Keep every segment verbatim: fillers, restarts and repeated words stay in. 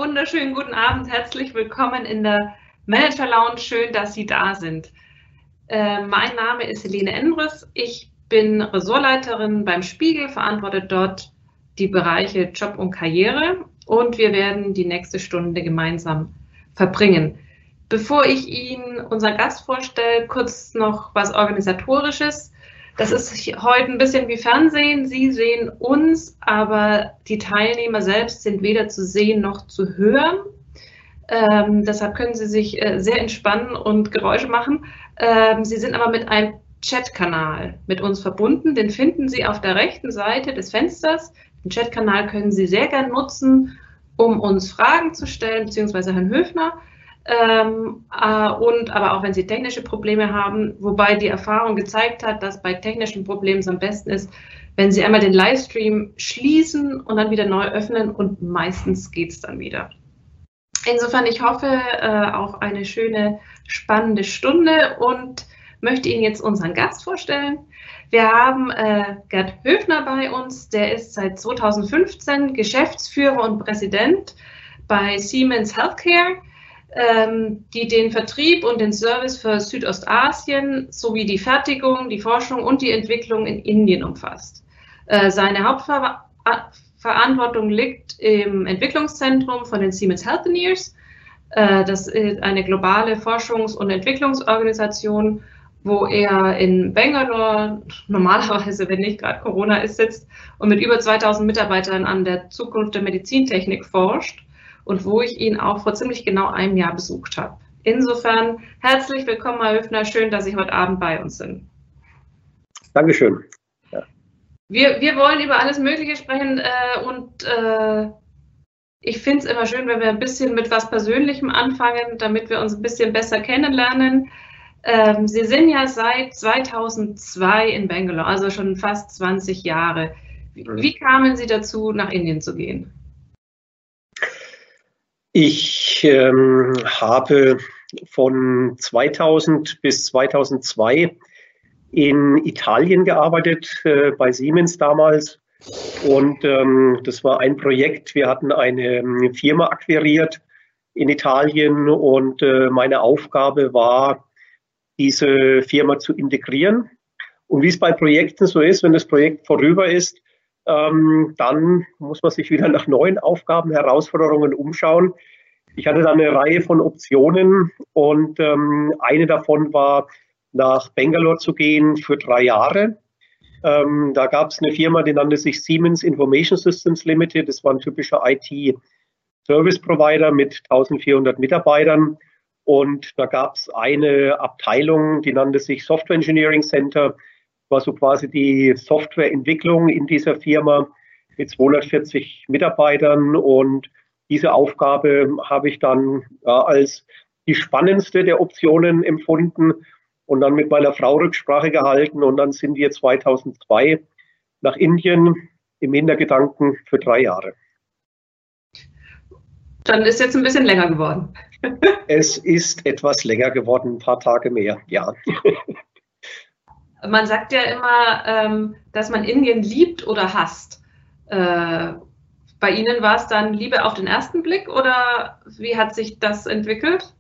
wunderschönen guten Abend. Herzlich willkommen in der Manager Lounge. Schön, dass Sie da sind. Äh, mein Name ist Helene Endres. Ich bin Ressortleiterin beim Spiegel, verantworte dort die Bereiche Job und Karriere und wir werden die nächste Stunde gemeinsam verbringen. Bevor ich Ihnen unseren Gast vorstelle, kurz noch was Organisatorisches. Das ist heute ein bisschen wie Fernsehen. Sie sehen uns, aber die Teilnehmer selbst sind weder zu sehen noch zu hören. Ähm, deshalb können Sie sich äh, sehr entspannen und Geräusche machen. Ähm, Sie sind aber mit einem Chatkanal mit uns verbunden. Den finden Sie auf der rechten Seite des Fensters. Den Chatkanal können Sie sehr gern nutzen, um uns Fragen zu stellen, beziehungsweise Herrn Höfner. Ähm, äh, und aber auch wenn Sie technische Probleme haben, wobei die Erfahrung gezeigt hat, dass bei technischen Problemen es am besten ist, wenn Sie einmal den Livestream schließen und dann wieder neu öffnen und meistens geht es dann wieder. Insofern, ich hoffe äh, auf eine schöne, spannende Stunde und möchte Ihnen jetzt unseren Gast vorstellen. Wir haben äh, Gerd Höfner bei uns, der ist seit zweitausendfünfzehn Geschäftsführer und Präsident bei Siemens Healthcare, ähm, die den Vertrieb und den Service für Südostasien sowie die Fertigung, die Forschung und die Entwicklung in Indien umfasst. Äh, seine Hauptverantwortung liegt im Entwicklungszentrum von den Siemens Healthineers. Äh, das ist eine globale Forschungs- und Entwicklungsorganisation, wo er in Bangalore normalerweise, wenn nicht gerade Corona ist, sitzt und mit über zweitausend Mitarbeitern an der Zukunft der Medizintechnik forscht und wo ich ihn auch vor ziemlich genau einem Jahr besucht habe. Insofern herzlich willkommen, Herr Höfner. Schön, dass Sie heute Abend bei uns sind. Dankeschön. Ja. Wir, wir wollen über alles Mögliche sprechen äh, und äh, ich finde es immer schön, wenn wir ein bisschen mit was Persönlichem anfangen, damit wir uns ein bisschen besser kennenlernen. Ähm, Sie sind ja seit zweitausendzwei in Bangalore, also schon fast zwanzig Jahre. Wie, wie kamen Sie dazu, nach Indien zu gehen? Ich ähm, habe von zweitausend bis zweitausendzwei in Italien gearbeitet, äh, bei Siemens damals. Und ähm, das war ein Projekt. Wir hatten eine Firma akquiriert in Italien und äh, meine Aufgabe war, diese Firma zu integrieren. Und wie es bei Projekten so ist, wenn das Projekt vorüber ist, ähm, dann muss man sich wieder nach neuen Aufgaben, Herausforderungen umschauen. Ich hatte dann eine Reihe von Optionen und ähm, eine davon war, nach Bangalore zu gehen für drei Jahre. Ähm, da gab es eine Firma, die nannte sich Siemens Information Systems Limited. Das war ein typischer I T-Service-Provider mit eintausendvierhundert Mitarbeitern. Und da gab es eine Abteilung, die nannte sich Software Engineering Center. War so quasi die Softwareentwicklung in dieser Firma mit zweihundertvierzig Mitarbeitern. Und diese Aufgabe habe ich dann ja, als die spannendste der Optionen empfunden und dann mit meiner Frau Rücksprache gehalten. Und dann sind wir zweitausendzwei nach Indien im Hintergedanken für drei Jahre. Dann ist jetzt ein bisschen länger geworden. Es ist etwas länger geworden, ein paar Tage mehr, ja. Man sagt ja immer, dass man Indien liebt oder hasst. Bei Ihnen war es dann Liebe auf den ersten Blick oder wie hat sich das entwickelt?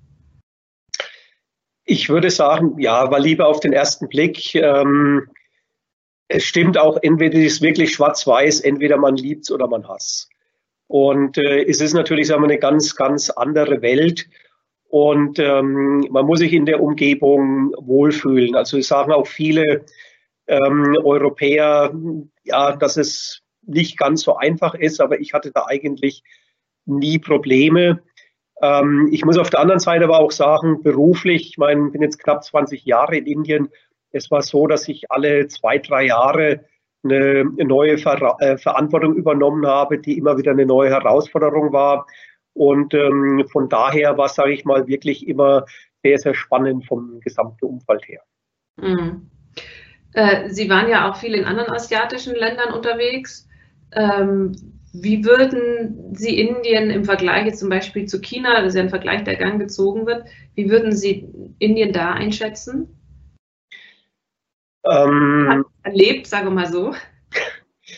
Ich würde sagen, ja, war Liebe auf den ersten Blick. Ähm, es stimmt auch, entweder ist es wirklich schwarz-weiß, entweder man liebt es oder man hasst. Und äh, es ist natürlich, sagen wir, eine ganz, ganz andere Welt. Und ähm, man muss sich in der Umgebung wohlfühlen. Also es sagen auch viele ähm, Europäer, ja, dass es nicht ganz so einfach ist, aber ich hatte da eigentlich nie Probleme. Ähm, ich muss auf der anderen Seite aber auch sagen, beruflich, ich meine, ich bin jetzt knapp zwanzig Jahre in Indien. Es war so, dass ich alle zwei, drei Jahre eine neue Ver äh, Verantwortung übernommen habe, die immer wieder eine neue Herausforderung war. Und ähm, von daher war es, sage ich mal, wirklich immer sehr, sehr spannend vom gesamten Umfeld her. Mhm. Äh, Sie waren ja auch viel in anderen asiatischen Ländern unterwegs. Ähm, wie würden Sie Indien im Vergleich jetzt zum Beispiel zu China, das ist ja ein Vergleich, der gern gezogen wird, wie würden Sie Indien da einschätzen? Ähm, erlebt, sage mal so.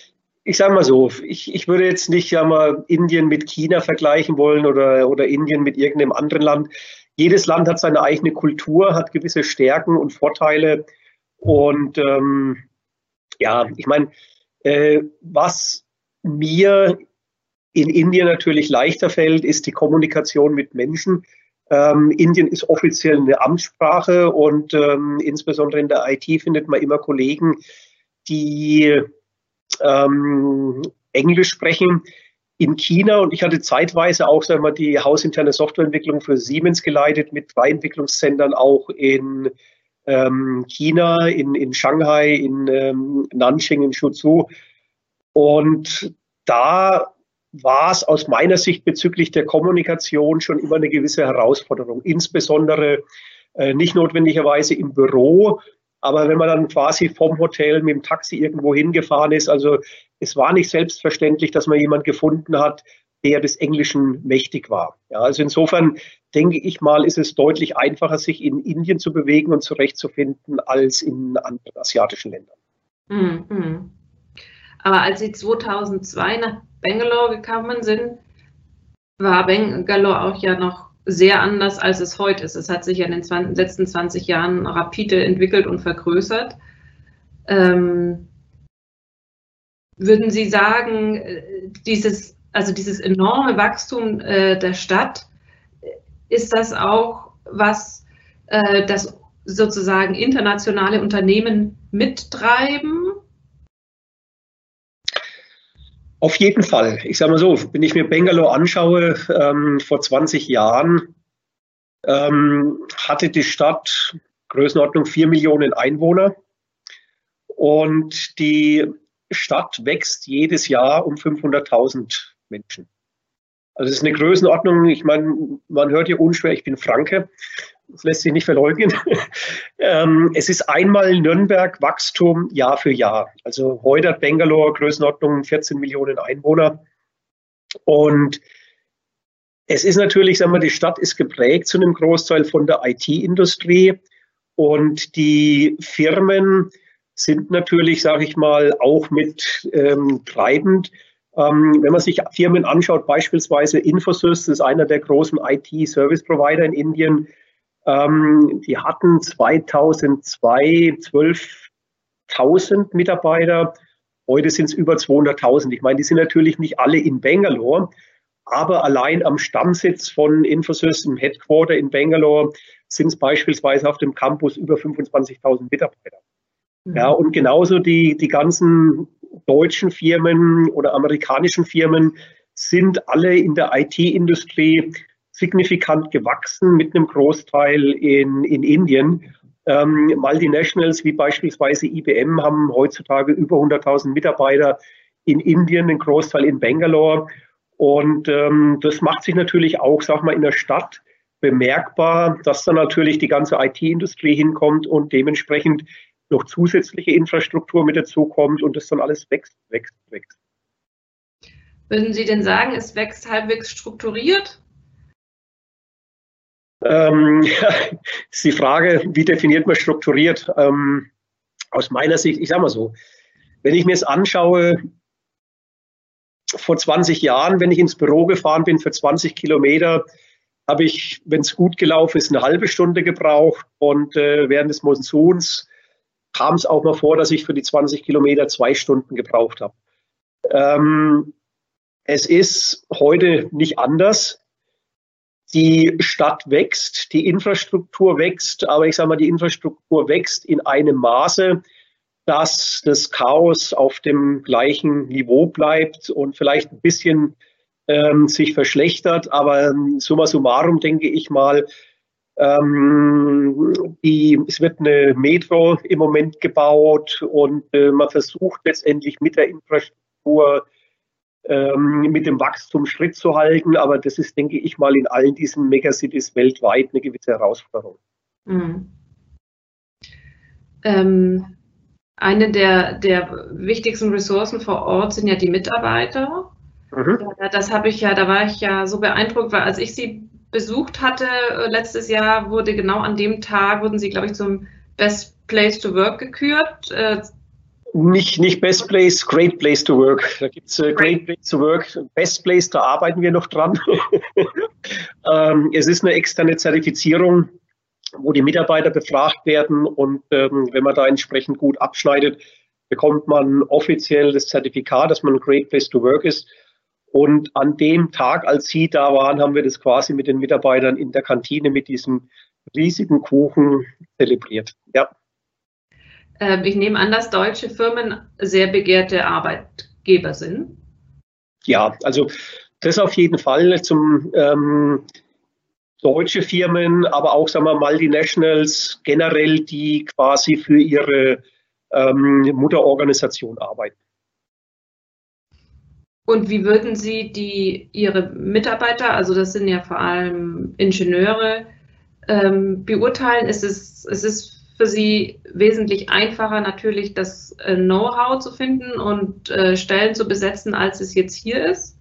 ich sage mal so, ich, ich würde jetzt nicht ja mal Indien mit China vergleichen wollen oder, oder Indien mit irgendeinem anderen Land. Jedes Land hat seine eigene Kultur, hat gewisse Stärken und Vorteile. Und ähm, ja, ich meine, äh, was mir in Indien natürlich leichter fällt, ist die Kommunikation mit Menschen. Ähm, Indien ist offiziell eine Amtssprache und ähm, insbesondere in der I T findet man immer Kollegen, die ähm, Englisch sprechen. In China, und ich hatte zeitweise auch, sagen wir, die hausinterne Softwareentwicklung für Siemens geleitet mit drei Entwicklungszentren auch in ähm, China, in, in Shanghai, in ähm, Nanjing, in Suzhou. Und da war es aus meiner Sicht bezüglich der Kommunikation schon immer eine gewisse Herausforderung, insbesondere äh, nicht notwendigerweise im Büro, aber wenn man dann quasi vom Hotel mit dem Taxi irgendwo hingefahren ist, also es war nicht selbstverständlich, dass man jemanden gefunden hat, der des Englischen mächtig war. Ja, also insofern denke ich mal, ist es deutlich einfacher, sich in Indien zu bewegen und zurechtzufinden, als in anderen asiatischen Ländern. Mhm. Aber als Sie zweitausendzwei nach Bangalore gekommen sind, war Bangalore auch ja noch sehr anders, als es heute ist. Es hat sich ja in den zwanzig, letzten zwanzig Jahren rapide entwickelt und vergrößert. Ähm, würden Sie sagen, dieses, also dieses enorme Wachstum äh, der Stadt, ist das auch was, äh, das sozusagen internationale Unternehmen mittreiben? Auf jeden Fall. Ich sage mal so, wenn ich mir Bangalore anschaue, ähm, vor zwanzig Jahren ähm, hatte die Stadt Größenordnung vier Millionen Einwohner und die Stadt wächst jedes Jahr um fünfhunderttausend Menschen. Also es ist eine Größenordnung, ich meine, man hört hier unschwer, ich bin Franke, das lässt sich nicht verleugnen. ähm, es ist einmal Nürnberg Wachstum Jahr für Jahr. Also heute hat Bangalore Größenordnung vierzehn Millionen Einwohner. Und es ist natürlich, sagen wir, die Stadt ist geprägt zu einem Großteil von der I T-Industrie. Und die Firmen sind natürlich, sage ich mal, auch mit ähm, treibend. Ähm, wenn man sich Firmen anschaut, beispielsweise Infosys, das ist einer der großen I T-Service-Provider in Indien, ähm, die hatten zweitausendzwei zwölftausend Mitarbeiter, heute sind es über zweihunderttausend. Ich meine, die sind natürlich nicht alle in Bangalore, aber allein am Stammsitz von Infosys im Headquarter in Bangalore sind es beispielsweise auf dem Campus über fünfundzwanzigtausend Mitarbeiter. Mhm. Ja, und genauso die, die ganzen deutschen Firmen oder amerikanischen Firmen sind alle in der I T-Industrie signifikant gewachsen mit einem Großteil in, in Indien. Ähm, Multinationals wie beispielsweise I B M haben heutzutage über hunderttausend Mitarbeiter in Indien, einen Großteil in Bangalore. Und ähm, das macht sich natürlich auch, sag mal, in der Stadt bemerkbar, dass da natürlich die ganze I T-Industrie hinkommt und dementsprechend noch zusätzliche Infrastruktur mit dazu kommt und das dann alles wächst, wächst, wächst. Würden Sie denn sagen, es wächst halbwegs strukturiert? Ähm, ja, ist die Frage, wie definiert man strukturiert? Ähm, aus meiner Sicht, ich sage mal so, wenn ich mir es anschaue, vor zwanzig Jahren, wenn ich ins Büro gefahren bin für zwanzig Kilometer, habe ich, wenn es gut gelaufen ist, eine halbe Stunde gebraucht und äh, während des Monsuns kam es auch mal vor, dass ich für die zwanzig Kilometer zwei Stunden gebraucht habe. Ähm, es ist heute nicht anders. Die Stadt wächst, die Infrastruktur wächst, aber ich sage mal, die Infrastruktur wächst in einem Maße, dass das Chaos auf dem gleichen Niveau bleibt und vielleicht ein bisschen ähm, sich verschlechtert. Aber ähm, summa summarum denke ich mal, ähm, die, es wird eine Metro im Moment gebaut und äh, man versucht letztendlich mit der Infrastruktur ähm, mit dem Wachstum Schritt zu halten. Aber das ist, denke ich mal, in allen diesen Megacities weltweit eine gewisse Herausforderung. Mhm. Ähm, eine der, der wichtigsten Ressourcen vor Ort sind ja die Mitarbeiter. Mhm. Das habe ich ja, da war ich ja so beeindruckt, weil als ich sie besucht hatte letztes Jahr, wurde genau an dem Tag, wurden sie, glaube ich, zum Best Place to Work gekürt. Nicht, nicht Best Place, Great Place to Work. Da gibt es äh, Great Place to Work, Best Place, da arbeiten wir noch dran. ähm, es ist eine externe Zertifizierung, wo die Mitarbeiter befragt werden und ähm, wenn man da entsprechend gut abschneidet, bekommt man offiziell das Zertifikat, dass man ein Great Place to Work ist. Und an dem Tag, als Sie da waren, haben wir das quasi mit den Mitarbeitern in der Kantine mit diesem riesigen Kuchen zelebriert. Ja. Ich nehme an, dass deutsche Firmen sehr begehrte Arbeitgeber sind. Ja, also das auf jeden Fall. Zum ähm, deutsche Firmen, aber auch, sagen wir, Multinationals generell, die quasi für ihre ähm, Mutterorganisation arbeiten. Und wie würden Sie die Ihre Mitarbeiter, also das sind ja vor allem Ingenieure, ähm, beurteilen? Ist es, ist es für Sie wesentlich einfacher, natürlich das äh, Know-how zu finden und äh, Stellen zu besetzen, als es jetzt hier ist?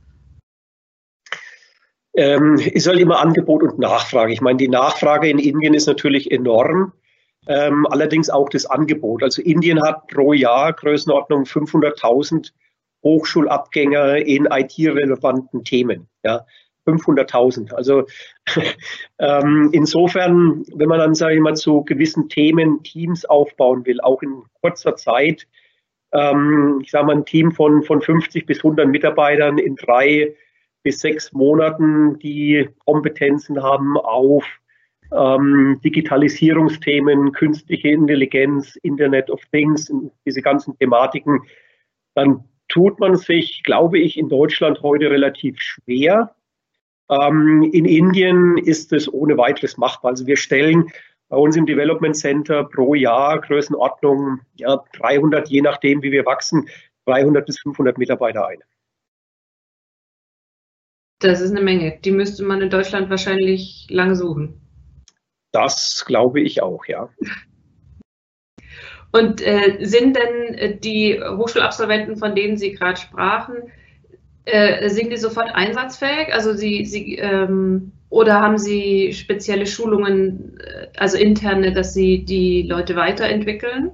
Ähm, ist halt immer Angebot und Nachfrage. Ich meine, die Nachfrage in Indien ist natürlich enorm, ähm, allerdings auch das Angebot. Also Indien hat pro Jahr Größenordnung fünfhunderttausend Hochschulabgänger in I T-relevanten Themen. Ja, fünfhunderttausend. Also ähm, insofern, wenn man dann, sage ich mal, zu gewissen Themen Teams aufbauen will, auch in kurzer Zeit, ähm, ich sage mal, ein Team von, von fünfzig bis hundert Mitarbeitern in drei bis sechs Monaten, die Kompetenzen haben auf ähm, Digitalisierungsthemen, künstliche Intelligenz, Internet of Things, diese ganzen Thematiken, dann tut man sich, glaube ich, in Deutschland heute relativ schwer. Ähm, in Indien ist es ohne weiteres machbar. Also wir stellen bei uns im Development Center pro Jahr Größenordnung ja, dreihundert, je nachdem, wie wir wachsen, dreihundert bis fünfhundert Mitarbeiter ein. Das ist eine Menge. Die müsste man in Deutschland wahrscheinlich lange suchen. Das glaube ich auch, ja. Und äh, sind denn die Hochschulabsolventen, von denen Sie gerade sprachen, äh, sind die sofort einsatzfähig? Also Sie, Sie ähm, oder haben Sie spezielle Schulungen, also interne, dass Sie die Leute weiterentwickeln?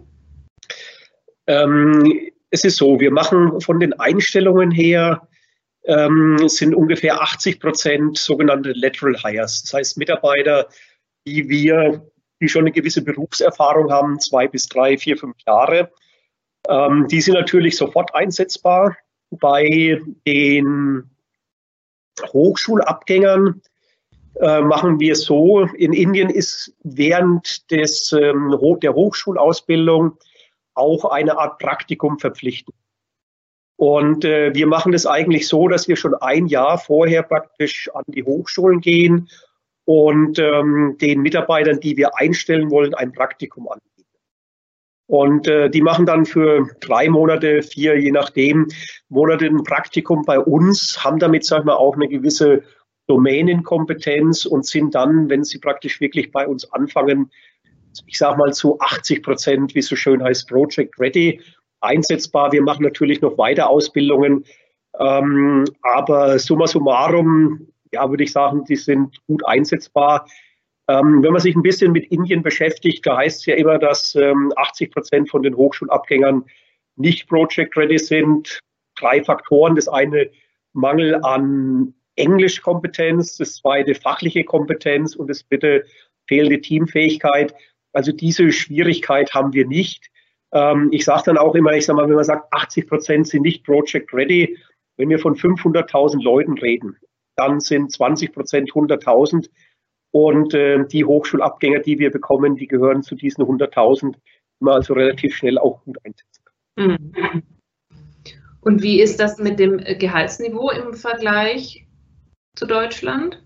Ähm, es ist so, wir machen von den Einstellungen her, ähm, sind ungefähr achtzig Prozent sogenannte Lateral Hires. Das heißt Mitarbeiter, die wir, die schon eine gewisse Berufserfahrung haben, zwei bis drei, vier, fünf Jahre. Ähm, die sind natürlich sofort einsetzbar. Bei den Hochschulabgängern äh, machen wir es so, in Indien ist während des, ähm, der Hochschulausbildung auch eine Art Praktikum verpflichtend. Und äh, wir machen das eigentlich so, dass wir schon ein Jahr vorher praktisch an die Hochschulen gehen und ähm, den Mitarbeitern, die wir einstellen wollen, ein Praktikum anbieten. Und äh, die machen dann für drei Monate, vier, je nachdem, Monate ein Praktikum bei uns, haben damit, sagen wir, auch eine gewisse Domänenkompetenz und sind dann, wenn sie praktisch wirklich bei uns anfangen, ich sage mal zu achtzig Prozent, wie es so schön heißt, Project Ready, einsetzbar. Wir machen natürlich noch weiter Ausbildungen, ähm, aber summa summarum, ja, würde ich sagen, die sind gut einsetzbar. Ähm, wenn man sich ein bisschen mit Indien beschäftigt, da heißt es ja immer, dass ähm, achtzig Prozent von den Hochschulabgängern nicht Project Ready sind. Drei Faktoren. Das eine Mangel an Englischkompetenz, das zweite fachliche Kompetenz und das dritte fehlende Teamfähigkeit. Also diese Schwierigkeit haben wir nicht. Ähm, ich sage dann auch immer, ich sage mal, wenn man sagt, achtzig Prozent sind nicht Project Ready, wenn wir von fünfhunderttausend Leuten reden, dann sind zwanzig Prozent hunderttausend. Und äh, die Hochschulabgänger, die wir bekommen, die gehören zu diesen hunderttausend, die man also relativ schnell auch gut einsetzen kann. Und wie ist das mit dem Gehaltsniveau im Vergleich zu Deutschland?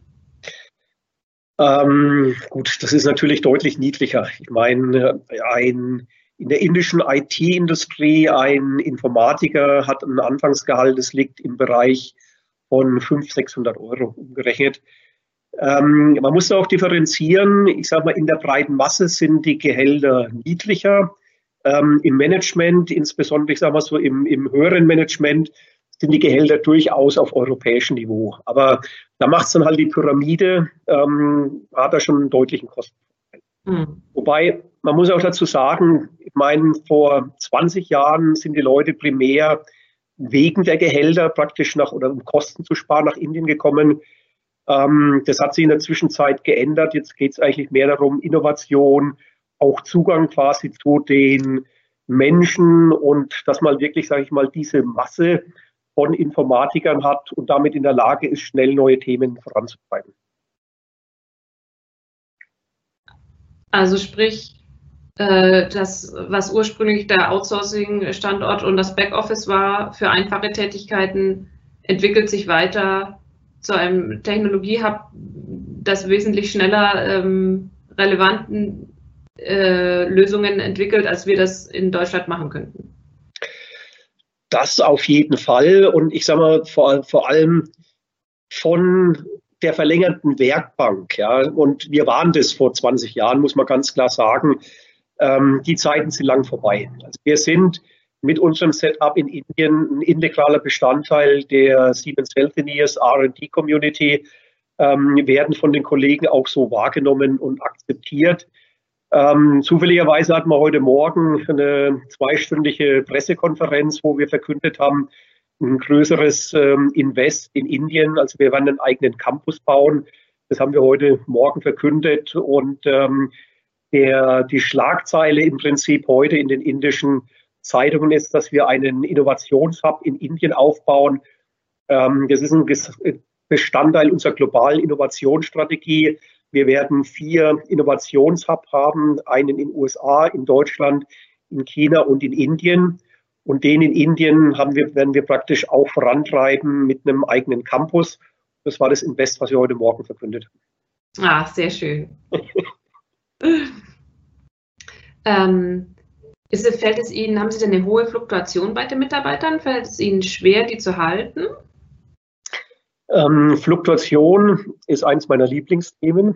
Ähm, gut, das ist natürlich deutlich niedriger. Ich meine, ein, in der indischen I T-Industrie, ein Informatiker hat ein Anfangsgehalt, das liegt im Bereich von fünfhundert, sechshundert Euro umgerechnet. Ähm, man muss auch differenzieren. Ich sage mal, in der breiten Masse sind die Gehälter niedriger. Ähm, Im Management, insbesondere, ich sage mal so, im, im höheren Management, sind die Gehälter durchaus auf europäischem Niveau. Aber da macht es dann halt die Pyramide, ähm, hat da schon einen deutlichen Kostenvorteil. Mhm. Wobei man muss auch dazu sagen, ich meine, vor zwanzig Jahren sind die Leute primär wegen der Gehälter praktisch nach, oder um Kosten zu sparen, nach Indien gekommen. Ähm, das hat sich in der Zwischenzeit geändert. Jetzt geht es eigentlich mehr darum, Innovation, auch Zugang quasi zu den Menschen und dass man wirklich, sage ich mal, diese Masse von Informatikern hat und damit in der Lage ist, schnell neue Themen voranzutreiben. Also sprich, äh, das, was ursprünglich der Outsourcing-Standort und das Backoffice war für einfache Tätigkeiten, entwickelt sich weiter zu einem Technologie-Hub, das wesentlich schneller ähm, relevanten äh, Lösungen entwickelt, als wir das in Deutschland machen könnten. Das auf jeden Fall. Und ich sage mal, vor, vor allem von der verlängerten Werkbank. Ja, und wir waren das vor zwanzig Jahren, muss man ganz klar sagen. Ähm, die Zeiten sind lang vorbei. Also wir sind mit unserem Setup in Indien ein integraler Bestandteil der Siemens Healthineers R and D Community, ähm, werden von den Kollegen auch so wahrgenommen und akzeptiert. Ähm, zufälligerweise hatten wir heute Morgen eine zweistündige Pressekonferenz, wo wir verkündet haben, ein größeres ähm, Invest in Indien. Also wir werden einen eigenen Campus bauen. Das haben wir heute Morgen verkündet. Und ähm, der, die Schlagzeile im Prinzip heute in den indischen Zeitungen ist, dass wir einen Innovationshub in Indien aufbauen. Ähm, das ist ein Bestandteil unserer globalen Innovationsstrategie. Wir werden vier Innovationshubs haben, einen in den U S A, in Deutschland, in China und in Indien. Und den in Indien haben wir, werden wir praktisch auch vorantreiben mit einem eigenen Campus. Das war das Invest, was wir heute Morgen verkündet haben. Ah, sehr schön. ähm, ist, fällt es Ihnen, haben Sie denn eine hohe Fluktuation bei den Mitarbeitern? Fällt es Ihnen schwer, die zu halten? Ähm, Fluktuation ist eins meiner Lieblingsthemen,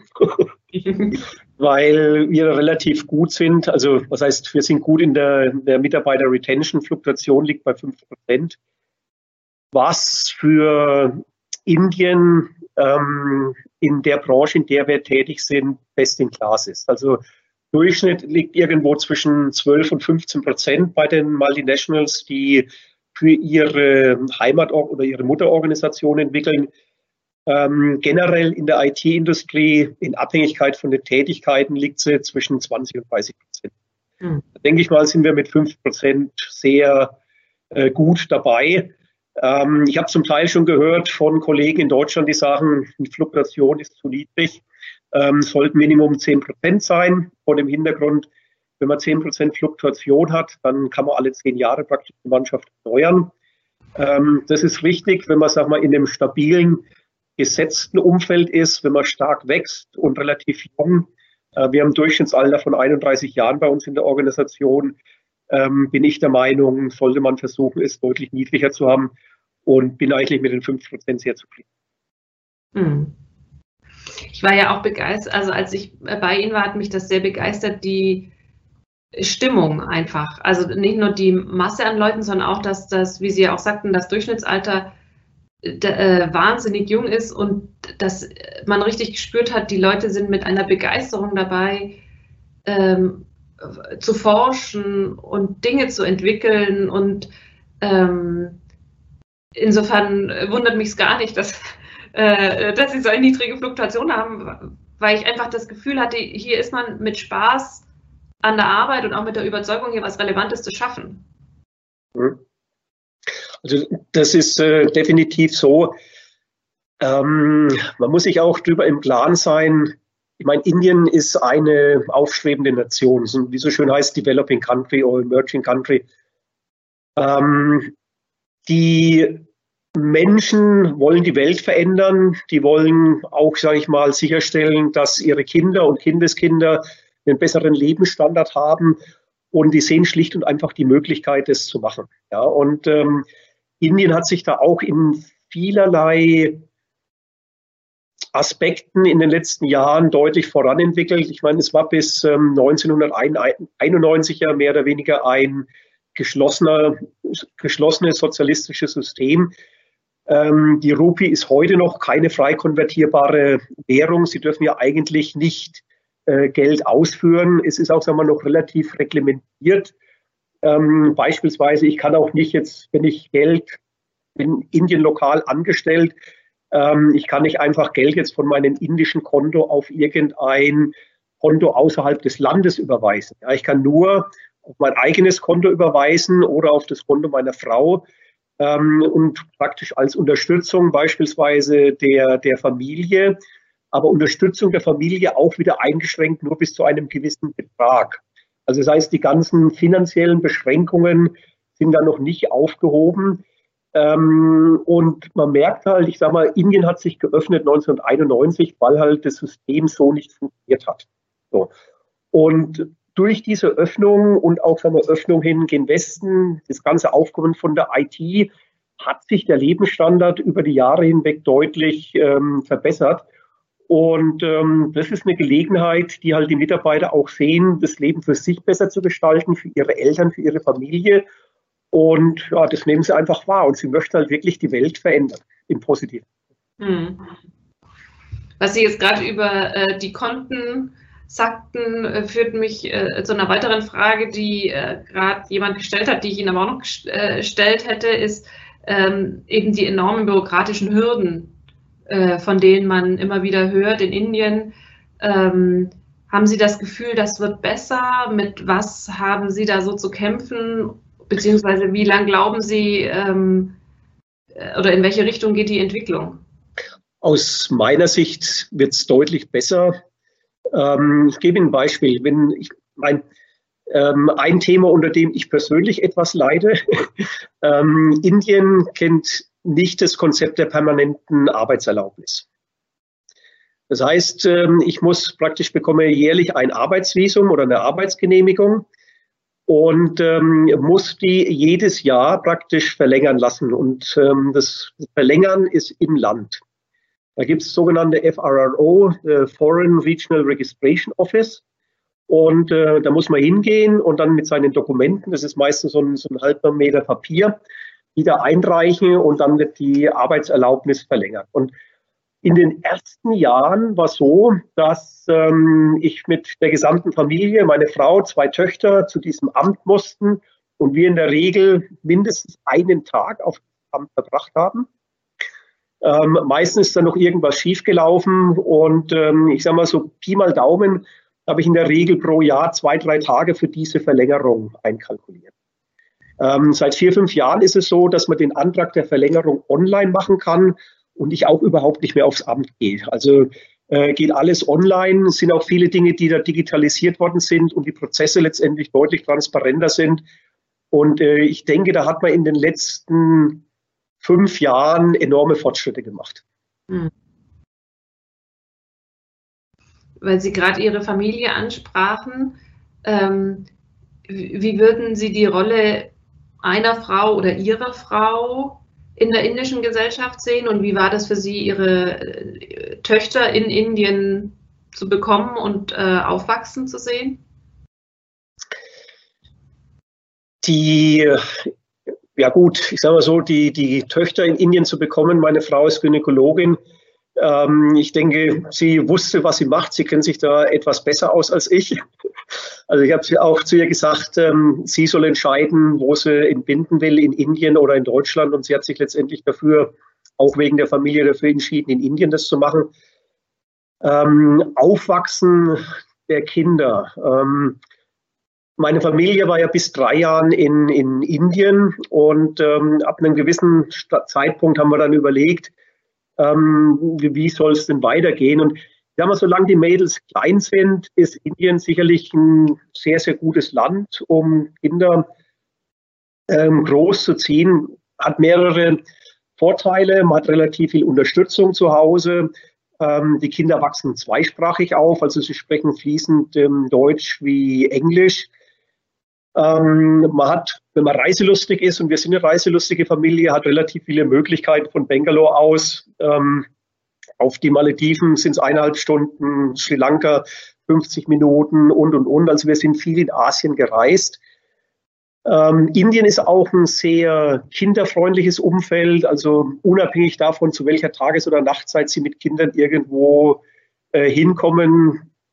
weil wir relativ gut sind. Also was heißt, wir sind gut in der, der Mitarbeiter-Retention. Fluktuation liegt bei fünf Prozent. Was für Indien ähm, in der Branche, in der wir tätig sind, best in class ist. Also Durchschnitt liegt irgendwo zwischen zwölf und fünfzehn Prozent bei den Multinationals, die für ihre Heimat- oder ihre Mutterorganisation entwickeln. Ähm, generell in der I T-Industrie, in Abhängigkeit von den Tätigkeiten, liegt sie zwischen zwanzig und dreißig Prozent. Mhm. Da denke ich mal, sind wir mit fünf Prozent sehr äh, gut dabei. Ähm, ich habe zum Teil schon gehört von Kollegen in Deutschland, die sagen, die Fluktuation ist zu niedrig, ähm, sollten Minimum zehn Prozent sein. Vor dem Hintergrund, wenn man zehn Prozent Fluktuation hat, dann kann man alle zehn Jahre praktisch die Mannschaft erneuern. Ähm, das ist richtig, wenn man, sag mal, in einem stabilen, gesetzten Umfeld ist, wenn man stark wächst und relativ jung. Äh, wir haben ein Durchschnittsalter von einunddreißig Jahren bei uns in der Organisation. Ähm, bin ich der Meinung, sollte man versuchen, es deutlich niedriger zu haben und bin eigentlich mit den fünf Prozent sehr zufrieden. Hm. Ich war ja auch begeistert, also als ich bei Ihnen war, hat mich das sehr begeistert, die Stimmung einfach. Also nicht nur die Masse an Leuten, sondern auch, dass das, wie Sie ja auch sagten, das Durchschnittsalter äh, wahnsinnig jung ist und dass man richtig gespürt hat, die Leute sind mit einer Begeisterung dabei, ähm, zu forschen und Dinge zu entwickeln. Und ähm, insofern wundert mich es gar nicht, dass, äh, dass Sie so eine niedrige Fluktuation haben, weil ich einfach das Gefühl hatte, hier ist man mit Spaß an der Arbeit und auch mit der Überzeugung, hier was Relevantes zu schaffen. Also das ist äh, definitiv so. Ähm, man muss sich auch darüber im Klaren sein. Ich meine, Indien ist eine aufstrebende Nation, wie so schön heißt, Developing Country oder Emerging Country. Ähm, die Menschen wollen die Welt verändern. Die wollen auch, sage ich mal, sicherstellen, dass ihre Kinder und Kindeskinder einen besseren Lebensstandard haben. Und die sehen schlicht und einfach die Möglichkeit, das zu machen. Ja, und ähm, Indien hat sich da auch in vielerlei Aspekten in den letzten Jahren deutlich voranentwickelt. Ich meine, es war bis ähm, neunzehnhunderteinundneunzig ja mehr oder weniger ein geschlossener, geschlossenes sozialistisches System. Ähm, die Rupie ist heute noch keine frei konvertierbare Währung. Sie dürfen ja eigentlich nicht äh, Geld ausführen. Es ist auch, sagen wir, noch relativ reglementiert. Ähm, beispielsweise, ich kann auch nicht jetzt, wenn ich Geld in Indien lokal angestellt, ähm, ich kann nicht einfach Geld jetzt von meinem indischen Konto auf irgendein Konto außerhalb des Landes überweisen. Ja, ich kann nur auf mein eigenes Konto überweisen oder auf das Konto meiner Frau ähm, und praktisch als Unterstützung beispielsweise der, der Familie, aber Unterstützung der Familie auch wieder eingeschränkt nur bis zu einem gewissen Betrag. Also das heißt, die ganzen finanziellen Beschränkungen sind da noch nicht aufgehoben. Ähm, und man merkt halt, ich sage mal, Indien hat sich geöffnet neunzehnhunderteinundneunzig, weil halt das System so nicht funktioniert hat. So. Und durch diese Öffnung und auch sagen wir, Öffnung hin gen Westen, das ganze Aufkommen von der I T, hat sich der Lebensstandard über die Jahre hinweg deutlich ähm, verbessert. Und ähm, das ist eine Gelegenheit, die halt die Mitarbeiter auch sehen, das Leben für sich besser zu gestalten, für ihre Eltern, für ihre Familie. Und ja, das nehmen sie einfach wahr. Und sie möchten halt wirklich die Welt verändern, im Positiven. Hm. Was Sie jetzt gerade über äh, die Konten sagten, äh, führt mich äh, zu einer weiteren Frage, die äh, gerade jemand gestellt hat, die ich Ihnen aber auch noch gestellt äh, hätte, ist ähm, eben die enormen bürokratischen Hürden, äh, von denen man immer wieder hört in Indien. Ähm, haben Sie das Gefühl, das wird besser? Mit was haben Sie da so zu kämpfen? Beziehungsweise wie lang glauben Sie, ähm, oder in welche Richtung geht die Entwicklung? Aus meiner Sicht wird es deutlich besser. Ähm, ich gebe Ihnen ein Beispiel. Wenn ich mein, ähm, ein Thema, unter dem ich persönlich etwas leide. ähm, Indien kennt nicht das Konzept der permanenten Arbeitserlaubnis. Das heißt, ähm, ich muss praktisch bekomme jährlich ein Arbeitsvisum oder eine Arbeitsgenehmigung und ähm, muss die jedes Jahr praktisch verlängern lassen. Und ähm, das Verlängern ist im Land. Da gibt es sogenannte F R R O, äh, Foreign Regional Registration Office. Und äh, da muss man hingehen und dann mit seinen Dokumenten, das ist meistens so ein, so ein halber Meter Papier, wieder einreichen und dann wird die Arbeitserlaubnis verlängert. Und in den ersten Jahren war es so, dass ähm, ich mit der gesamten Familie, meine Frau, zwei Töchter zu diesem Amt mussten und wir in der Regel mindestens einen Tag auf dem Amt verbracht haben. Ähm, meistens ist dann noch irgendwas schiefgelaufen und ähm, ich sage mal so Pi mal Daumen habe ich in der Regel pro Jahr zwei, drei Tage für diese Verlängerung einkalkuliert. Ähm, seit vier, fünf Jahren ist es so, dass man den Antrag der Verlängerung online machen kann und ich auch überhaupt nicht mehr aufs Amt gehe. Also äh, geht alles online. Es sind auch viele Dinge, die da digitalisiert worden sind und die Prozesse letztendlich deutlich transparenter sind. Und äh, ich denke, da hat man in den letzten fünf Jahren enorme Fortschritte gemacht. Hm. Weil Sie gerade Ihre Familie ansprachen, ähm, wie würden Sie die Rolle einer Frau oder Ihrer Frau in der indischen Gesellschaft sehen und wie war das für Sie, Ihre äh, Töchter in Indien zu bekommen und äh, aufwachsen zu sehen? Die, ja gut, ich sage mal so, die, die Töchter in Indien zu bekommen, meine Frau ist Gynäkologin. Ähm, ich denke, sie wusste, was sie macht. Sie kennt sich da etwas besser aus als ich. Also ich habe auch zu ihr gesagt, ähm, sie soll entscheiden, wo sie entbinden will, in Indien oder in Deutschland. Und sie hat sich letztendlich dafür, auch wegen der Familie, dafür entschieden, in Indien das zu machen. Ähm, Aufwachsen der Kinder. Ähm, meine Familie war ja bis drei Jahren in, in Indien und ähm, ab einem gewissen Zeitpunkt haben wir dann überlegt, ähm, wie, wie soll es denn weitergehen? Und ja, mal, solange die Mädels klein sind, ist Indien sicherlich ein sehr, sehr gutes Land, um Kinder ähm, groß zu ziehen. Hat mehrere Vorteile. Man hat relativ viel Unterstützung zu Hause. Ähm, die Kinder wachsen zweisprachig auf, also sie sprechen fließend ähm, Deutsch wie Englisch. Ähm, man hat, wenn man reiselustig ist, und wir sind eine reiselustige Familie, hat relativ viele Möglichkeiten von Bangalore aus. Ähm, auf die Malediven sind es eineinhalb Stunden, Sri Lanka fünfzig Minuten und, und, und. Also wir sind viel in Asien gereist. Ähm, Indien ist auch ein sehr kinderfreundliches Umfeld, also unabhängig davon, zu welcher Tages- oder Nachtzeit Sie mit Kindern irgendwo äh, hinkommen.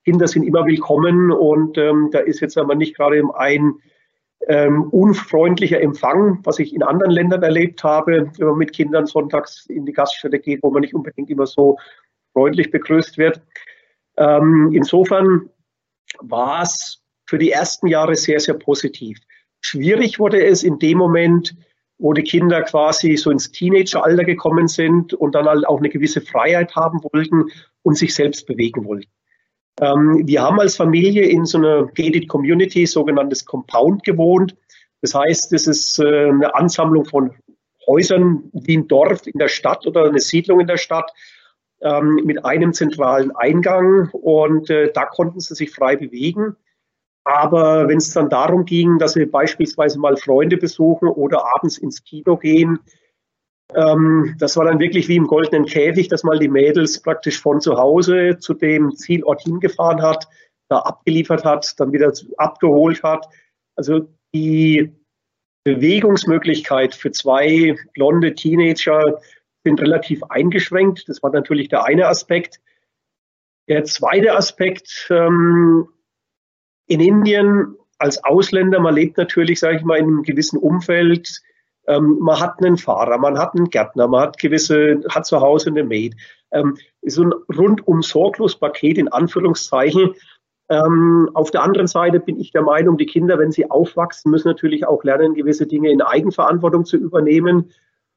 Kinder sind immer willkommen und ähm, da ist jetzt aber nicht gerade ein ähm, unfreundlicher Empfang, was ich in anderen Ländern erlebt habe, wenn man mit Kindern sonntags in die Gaststätte geht, wo man nicht unbedingt immer so freundlich begrüßt wird. Ähm, insofern war es für die ersten Jahre sehr, sehr positiv. Schwierig wurde es in dem Moment, wo die Kinder quasi so ins Teenageralter gekommen sind und dann halt auch eine gewisse Freiheit haben wollten und sich selbst bewegen wollten. Ähm, wir haben als Familie in so einer gated Community, sogenanntes Compound, gewohnt. Das heißt, es ist äh, eine Ansammlung von Häusern wie ein Dorf in der Stadt oder eine Siedlung in der Stadt ähm, mit einem zentralen Eingang und äh, da konnten sie sich frei bewegen. Aber wenn es dann darum ging, dass sie beispielsweise mal Freunde besuchen oder abends ins Kino gehen, ähm, das war dann wirklich wie im goldenen Käfig, dass mal die Mädels praktisch von zu Hause zu dem Zielort hingefahren hat, da abgeliefert hat, dann wieder abgeholt hat. Also die Bewegungsmöglichkeit für zwei blonde Teenager sind relativ eingeschränkt. Das war natürlich der eine Aspekt. Der zweite Aspekt, ähm, in Indien als Ausländer, man lebt natürlich, sage ich mal, in einem gewissen Umfeld. Ähm, man hat einen Fahrer, man hat einen Gärtner, man hat gewisse, hat zu Hause eine Maid. Ähm, so ein rundum sorglos Paket in Anführungszeichen. Ähm, auf der anderen Seite bin ich der Meinung, die Kinder, wenn sie aufwachsen, müssen natürlich auch lernen, gewisse Dinge in Eigenverantwortung zu übernehmen.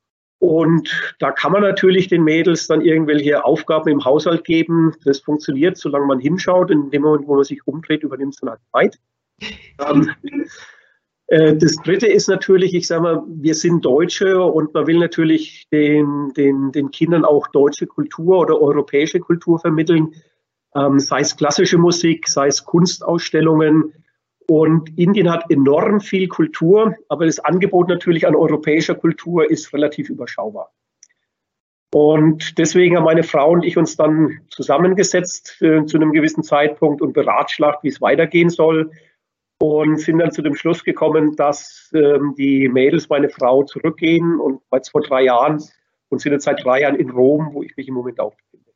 Und da kann man natürlich den Mädels dann irgendwelche Aufgaben im Haushalt geben. Das funktioniert, solange man hinschaut. In dem Moment, wo man sich umdreht, übernimmt es dann halt Zeit. ähm, äh, das Dritte ist natürlich, ich sage mal, wir sind Deutsche und man will natürlich den, den, den Kindern auch deutsche Kultur oder europäische Kultur vermitteln. Ähm, sei es klassische Musik, sei es Kunstausstellungen. Und Indien hat enorm viel Kultur, aber das Angebot natürlich an europäischer Kultur ist relativ überschaubar. Und deswegen haben meine Frau und ich uns dann zusammengesetzt äh, zu einem gewissen Zeitpunkt und beratschlagt, wie es weitergehen soll. Und sind dann zu dem Schluss gekommen, dass ähm, die Mädels, meine Frau, zurückgehen und jetzt vor drei Jahren und sind jetzt seit drei Jahren in Rom, wo ich mich im Moment auch befinde.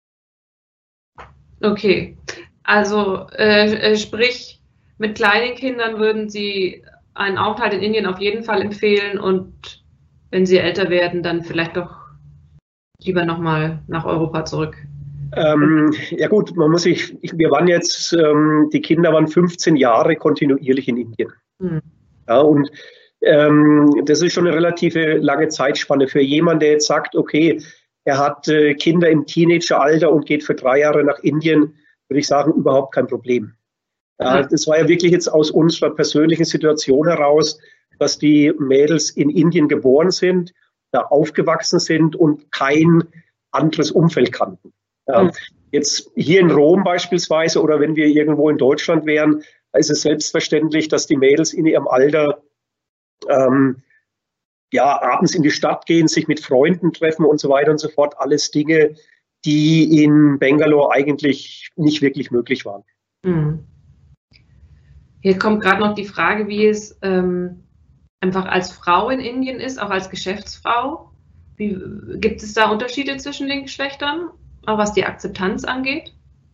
Okay, also äh, sprich, mit kleinen Kindern würden Sie einen Aufenthalt in Indien auf jeden Fall empfehlen und wenn sie älter werden, dann vielleicht doch lieber nochmal nach Europa zurück. Ähm, ja gut, man muss sich, wir waren jetzt, ähm, die Kinder waren fünfzehn Jahre kontinuierlich in Indien. Hm. Ja, und ähm, das ist schon eine relative lange Zeitspanne für jemanden, der jetzt sagt, okay, er hat äh, Kinder im Teenageralter und geht für drei Jahre nach Indien, würde ich sagen, überhaupt kein Problem. Ja, das war ja wirklich jetzt aus unserer persönlichen Situation heraus, dass die Mädels in Indien geboren sind, da aufgewachsen sind und kein anderes Umfeld kannten. Ja, mhm. Jetzt hier in Rom beispielsweise oder wenn wir irgendwo in Deutschland wären, ist es selbstverständlich, dass die Mädels in ihrem Alter ähm, ja, abends in die Stadt gehen, sich mit Freunden treffen und so weiter und so fort. Alles Dinge, die in Bangalore eigentlich nicht wirklich möglich waren. Mhm. Hier kommt gerade noch die Frage, wie es ähm, einfach als Frau in Indien ist, auch als Geschäftsfrau. Wie, gibt es da Unterschiede zwischen den Geschlechtern, auch was die Akzeptanz angeht?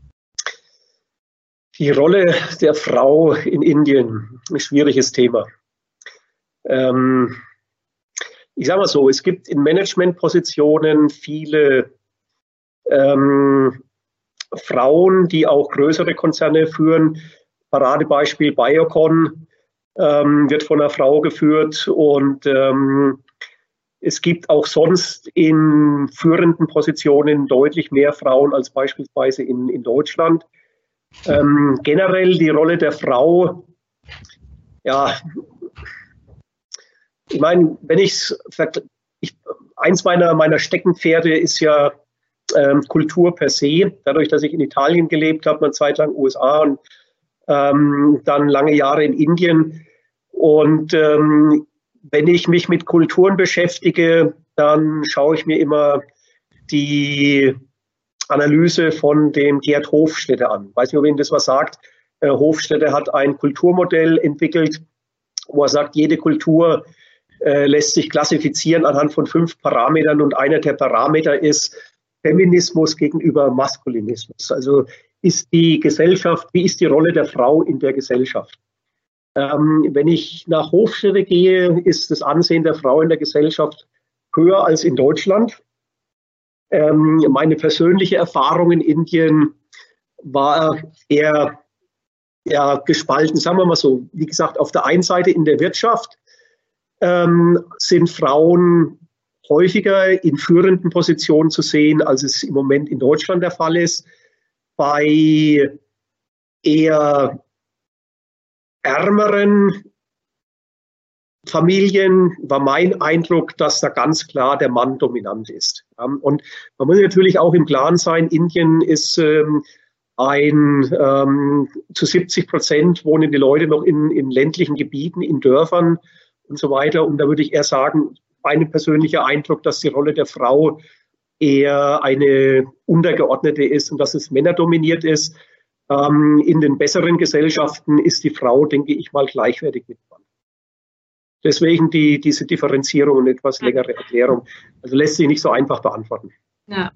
Die Rolle der Frau in Indien, ein schwieriges Thema. Ähm, ich sage mal so, es gibt in Managementpositionen viele ähm, Frauen, die auch größere Konzerne führen. Paradebeispiel Biocon ähm, wird von einer Frau geführt und ähm, es gibt auch sonst in führenden Positionen deutlich mehr Frauen als beispielsweise in, in Deutschland. Ähm, generell die Rolle der Frau, ja, ich meine, wenn ich's, ich, eins meiner, meiner Steckenpferde ist ja ähm, Kultur per se. Dadurch, dass ich in Italien gelebt habe, eine Zeit lang U S A und Ähm, dann lange Jahre in Indien. Und ähm, wenn ich mich mit Kulturen beschäftige, dann schaue ich mir immer die Analyse von dem Gerd Hofstede an. Ich weiß nicht, ob Ihnen das was sagt. Äh, Hofstede hat ein Kulturmodell entwickelt, wo er sagt, jede Kultur äh, lässt sich klassifizieren anhand von fünf Parametern und einer der Parameter ist, Feminismus gegenüber Maskulinismus? Also ist die Gesellschaft, wie ist die Rolle der Frau in der Gesellschaft? Ähm, wenn ich nach Hofstede gehe, ist das Ansehen der Frau in der Gesellschaft höher als in Deutschland. Ähm, meine persönliche Erfahrung in Indien war eher, eher gespalten, sagen wir mal so. Wie gesagt, auf der einen Seite in der Wirtschaft ähm, sind Frauen häufiger in führenden Positionen zu sehen, als es im Moment in Deutschland der Fall ist. Bei eher ärmeren Familien war mein Eindruck, dass da ganz klar der Mann dominant ist. Und man muss natürlich auch im Klaren sein, Indien ist ähm, ein, ähm, zu siebzig Prozent wohnen die Leute noch in, in ländlichen Gebieten, in Dörfern und so weiter. Und da würde ich eher sagen, mein persönlicher Eindruck, dass die Rolle der Frau eher eine untergeordnete ist und dass es männerdominiert ist. Ähm, in den besseren Gesellschaften ist die Frau, denke ich mal, gleichwertig mit Mann. Deswegen die, diese Differenzierung und etwas längere Erklärung. Also lässt sich nicht so einfach beantworten. Ja.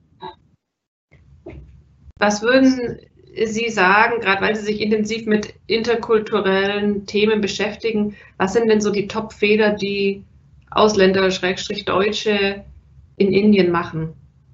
Was würden Sie sagen, gerade weil Sie sich intensiv mit interkulturellen Themen beschäftigen, was sind denn so die Top-Fehler, die Ausländer, Schrägstrich Deutsche in Indien machen?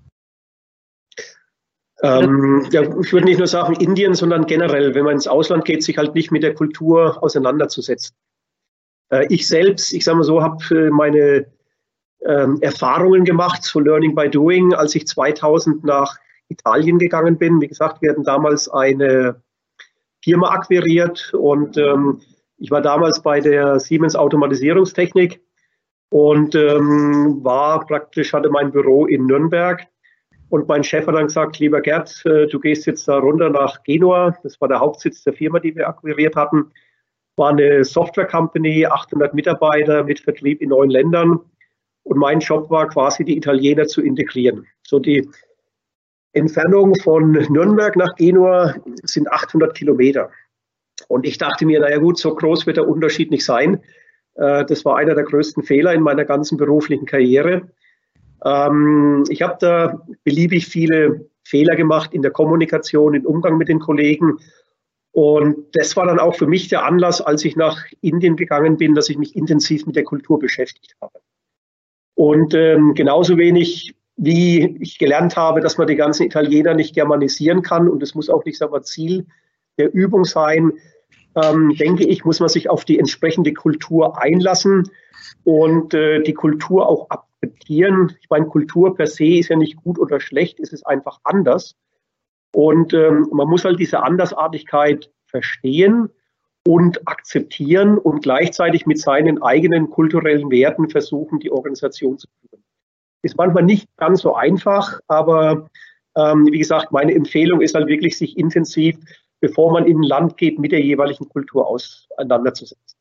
Ähm, ja, ich würde nicht nur sagen Indien, sondern generell, wenn man ins Ausland geht, sich halt nicht mit der Kultur auseinanderzusetzen. Äh, ich selbst, ich sage mal so, habe meine ähm, Erfahrungen gemacht, so Learning by Doing, als ich zweitausend nach Italien gegangen bin. Wie gesagt, wir hatten damals eine Firma akquiriert und ähm, ich war damals bei der Siemens Automatisierungstechnik und ähm, war praktisch, hatte mein Büro in Nürnberg. Und mein Chef hat dann gesagt, lieber Gerd, du gehst jetzt da runter nach Genua. Das war der Hauptsitz der Firma, die wir akquiriert hatten. War eine Software-Company, achthundert Mitarbeiter mit Vertrieb in neun Ländern. Und mein Job war quasi, die Italiener zu integrieren. So die Entfernung von Nürnberg nach Genua sind achthundert Kilometer. Und ich dachte mir, naja gut, so groß wird der Unterschied nicht sein. Das war einer der größten Fehler in meiner ganzen beruflichen Karriere. Ich habe da beliebig viele Fehler gemacht in der Kommunikation, im Umgang mit den Kollegen. Und das war dann auch für mich der Anlass, als ich nach Indien gegangen bin, dass ich mich intensiv mit der Kultur beschäftigt habe. Und ähm, genauso wenig, wie ich gelernt habe, dass man die ganzen Italiener nicht germanisieren kann, und das muss auch nicht, sagen wir, Ziel der Übung sein, ähm, denke ich, muss man sich auf die entsprechende Kultur einlassen und äh, die Kultur auch akzeptieren. Ich meine, Kultur per se ist ja nicht gut oder schlecht, es ist einfach anders. Und ähm, man muss halt diese Andersartigkeit verstehen und akzeptieren und gleichzeitig mit seinen eigenen kulturellen Werten versuchen, die Organisation zu führen. Ist manchmal nicht ganz so einfach, aber ähm, wie gesagt, meine Empfehlung ist halt wirklich, sich intensiv, bevor man in ein Land geht, mit der jeweiligen Kultur auseinanderzusetzen.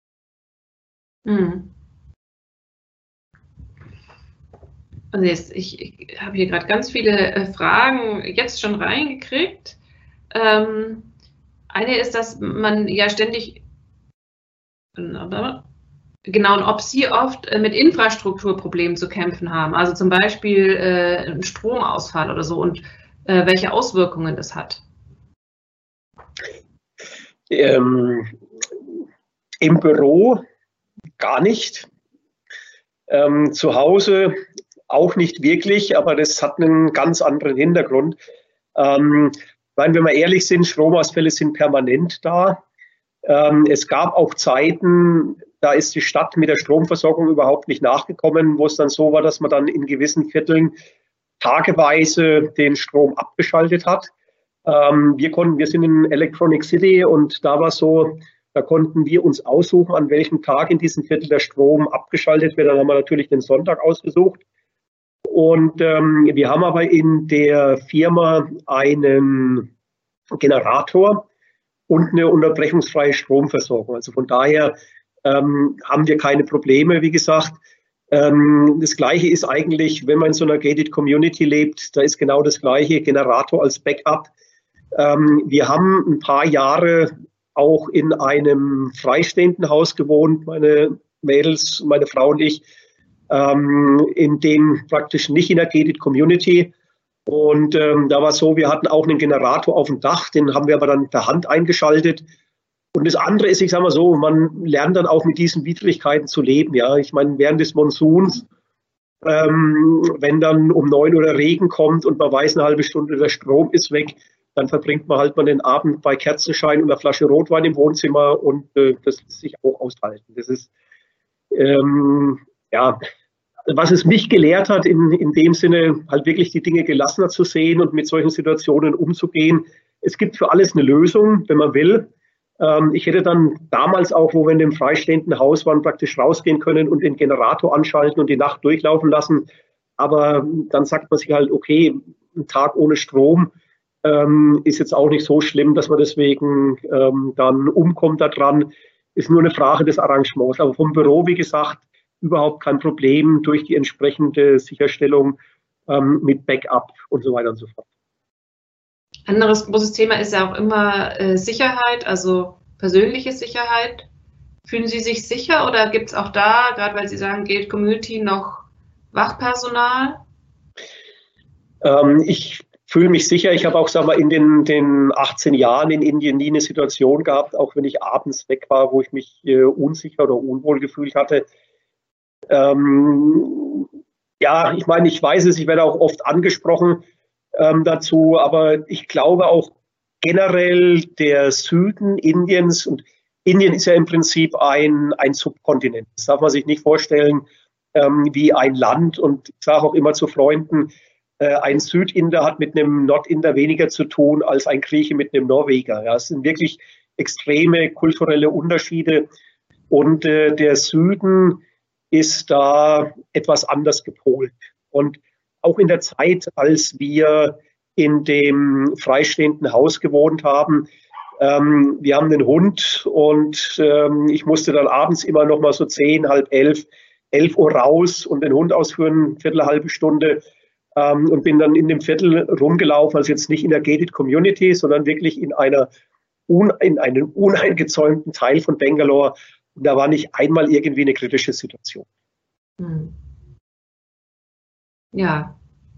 Hm. Also jetzt, ich, ich habe hier gerade ganz viele äh, Fragen jetzt schon reingekriegt. Ähm, eine ist, dass man ja ständig, genau, und ob Sie oft äh, mit Infrastrukturproblemen zu kämpfen haben, also zum Beispiel äh, ein Stromausfall oder so, und äh, welche Auswirkungen das hat. Ähm, im Büro gar nicht. Ähm, zu Hause auch nicht wirklich, aber das hat einen ganz anderen Hintergrund. Ähm, weil, wenn wir ehrlich sind, Stromausfälle sind permanent da. Ähm, es gab auch Zeiten, da ist die Stadt mit der Stromversorgung überhaupt nicht nachgekommen, wo es dann so war, dass man dann in gewissen Vierteln tageweise den Strom abgeschaltet hat. Ähm, wir konnten, wir sind in Electronic City und da war es so, da konnten wir uns aussuchen, an welchem Tag in diesem Viertel der Strom abgeschaltet wird. Dann haben wir natürlich den Sonntag ausgesucht. Und ähm, wir haben aber in der Firma einen Generator und eine unterbrechungsfreie Stromversorgung. Also von daher ähm, haben wir keine Probleme, wie gesagt. Ähm, das Gleiche ist eigentlich, wenn man in so einer Gated Community lebt, da ist genau das Gleiche, Generator als Backup. Ähm, wir haben ein paar Jahre auch in einem freistehenden Haus gewohnt, meine Mädels, meine Frau und ich, ähm, in dem praktisch nicht in der Gated Community. Und ähm, da war es so, wir hatten auch einen Generator auf dem Dach, den haben wir aber dann per Hand eingeschaltet. Und das andere ist, ich sage mal so, man lernt dann auch mit diesen Widrigkeiten zu leben. Ja, ich meine, während des Monsuns, ähm, wenn dann um neun Uhr Regen kommt und man weiß, eine halbe Stunde der Strom ist weg, dann verbringt man halt mal den Abend bei Kerzenschein und einer Flasche Rotwein im Wohnzimmer und äh, das lässt sich auch aushalten. Das ist, ähm, ja, was es mich gelehrt hat, in, in dem Sinne halt wirklich die Dinge gelassener zu sehen und mit solchen Situationen umzugehen. Es gibt für alles eine Lösung, wenn man will. Ähm, ich hätte dann damals auch, wo wir in dem freistehenden Haus waren, praktisch rausgehen können und den Generator anschalten und die Nacht durchlaufen lassen. Aber dann sagt man sich halt, okay, ein Tag ohne Strom ähm, ist jetzt auch nicht so schlimm, dass man deswegen ähm, dann umkommt daran. Ist nur eine Frage des Arrangements. Aber vom Büro, wie gesagt, überhaupt kein Problem durch die entsprechende Sicherstellung ähm, mit Backup und so weiter und so fort. Anderes großes Thema ist ja auch immer äh, Sicherheit, also persönliche Sicherheit. Fühlen Sie sich sicher oder gibt es auch da, gerade weil Sie sagen, Gated Community, noch Wachpersonal? Ähm, ich fühle mich sicher. Ich habe auch, sag mal, in den, den achtzehn Jahren in Indien nie eine Situation gehabt, auch wenn ich abends weg war, wo ich mich äh, unsicher oder unwohl gefühlt hatte. Ähm, ja, ich meine, ich weiß es, ich werde auch oft angesprochen ähm, dazu, aber ich glaube auch generell der Süden Indiens, und Indien ist ja im Prinzip ein, ein Subkontinent. Das darf man sich nicht vorstellen ähm, wie ein Land. Und ich sage auch immer zu Freunden, äh, ein Südinder hat mit einem Nordinder weniger zu tun als ein Grieche mit einem Norweger. Ja, es sind wirklich extreme kulturelle Unterschiede. Und äh, der Süden ist da etwas anders gepolt. Und auch in der Zeit, als wir in dem freistehenden Haus gewohnt haben, ähm, wir haben einen Hund und ähm, ich musste dann abends immer noch mal so zehn, halb elf, elf Uhr raus und den Hund ausführen, viertel, halbe Stunde ähm, und bin dann in dem Viertel rumgelaufen, also jetzt nicht in der Gated Community, sondern wirklich in einer in einem uneingezäunten Teil von Bangalore. Und da war nicht einmal irgendwie eine kritische Situation. Hm. Ja.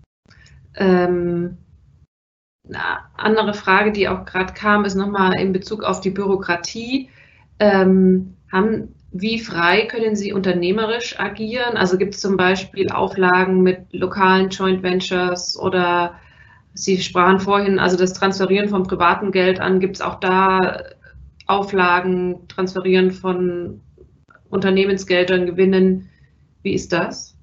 Ähm, eine andere Frage, die auch gerade kam, ist nochmal in Bezug auf die Bürokratie. Ähm, haben, wie frei können Sie unternehmerisch agieren? Also gibt es zum Beispiel Auflagen mit lokalen Joint Ventures oder Sie sprachen vorhin, also das Transferieren von privatem Geld an, gibt es auch da Auflagen, Transferieren von Unternehmensgeldern, Gewinnen? Wie ist das?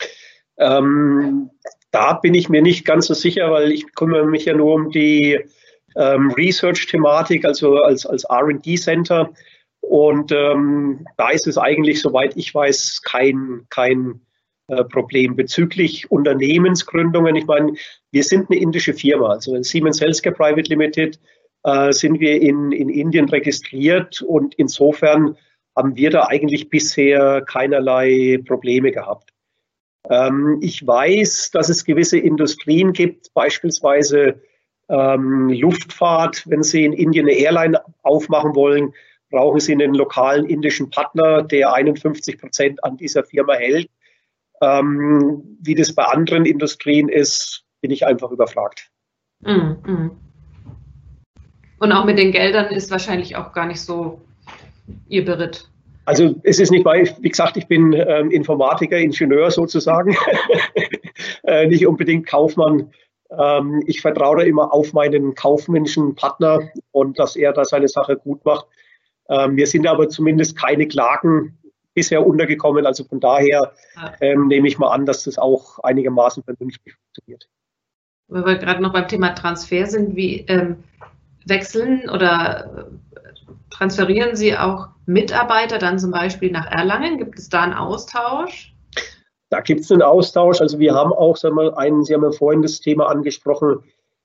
Ähm, da bin ich mir nicht ganz so sicher, weil ich kümmere mich ja nur um die ähm, Research-Thematik, also als, als R und D-Center. Und ähm, da ist es eigentlich, soweit ich weiß, kein, kein äh, Problem. Bezüglich Unternehmensgründungen, ich meine, wir sind eine indische Firma, also Siemens Healthcare Private Limited äh, sind wir in, in Indien registriert und insofern haben wir da eigentlich bisher keinerlei Probleme gehabt. Ähm, ich weiß, dass es gewisse Industrien gibt, beispielsweise ähm, Luftfahrt. Wenn Sie in Indien eine Airline aufmachen wollen, brauchen Sie einen lokalen indischen Partner, der einundfünfzig Prozent an dieser Firma hält. Ähm, wie das bei anderen Industrien ist, bin ich einfach überfragt. Mm, mm. Und auch mit den Geldern ist wahrscheinlich auch gar nicht so Ihr Beritt. Also es ist nicht, weil, wie gesagt, ich bin ähm, Informatiker, Ingenieur sozusagen, äh, nicht unbedingt Kaufmann. Ähm, ich vertraue da immer auf meinen kaufmännischen Partner und dass er da seine Sache gut macht. Ähm, mir sind aber zumindest keine Klagen bisher untergekommen. Also von daher ähm, nehme ich mal an, dass das auch einigermaßen vernünftig funktioniert. Weil wir gerade noch beim Thema Transfer sind, wie ähm, wechseln oder transferieren Sie auch Mitarbeiter dann zum Beispiel nach Erlangen? Gibt es da einen Austausch? Da gibt es einen Austausch. Also wir haben auch, sagen wir mal, einen, Sie haben ja vorhin das Thema angesprochen,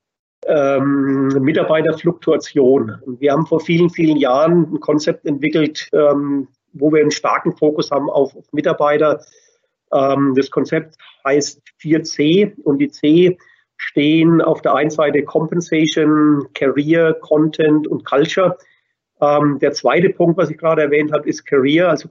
ähm, Mitarbeiterfluktuation. Wir haben vor vielen, vielen Jahren ein Konzept entwickelt, ähm, wo wir einen starken Fokus haben auf, auf Mitarbeiter. Ähm, das Konzept heißt vier C und die C stehen auf der einen Seite Compensation, Career, Content und Culture. Ähm, der zweite Punkt, was ich gerade erwähnt habe, ist Career, also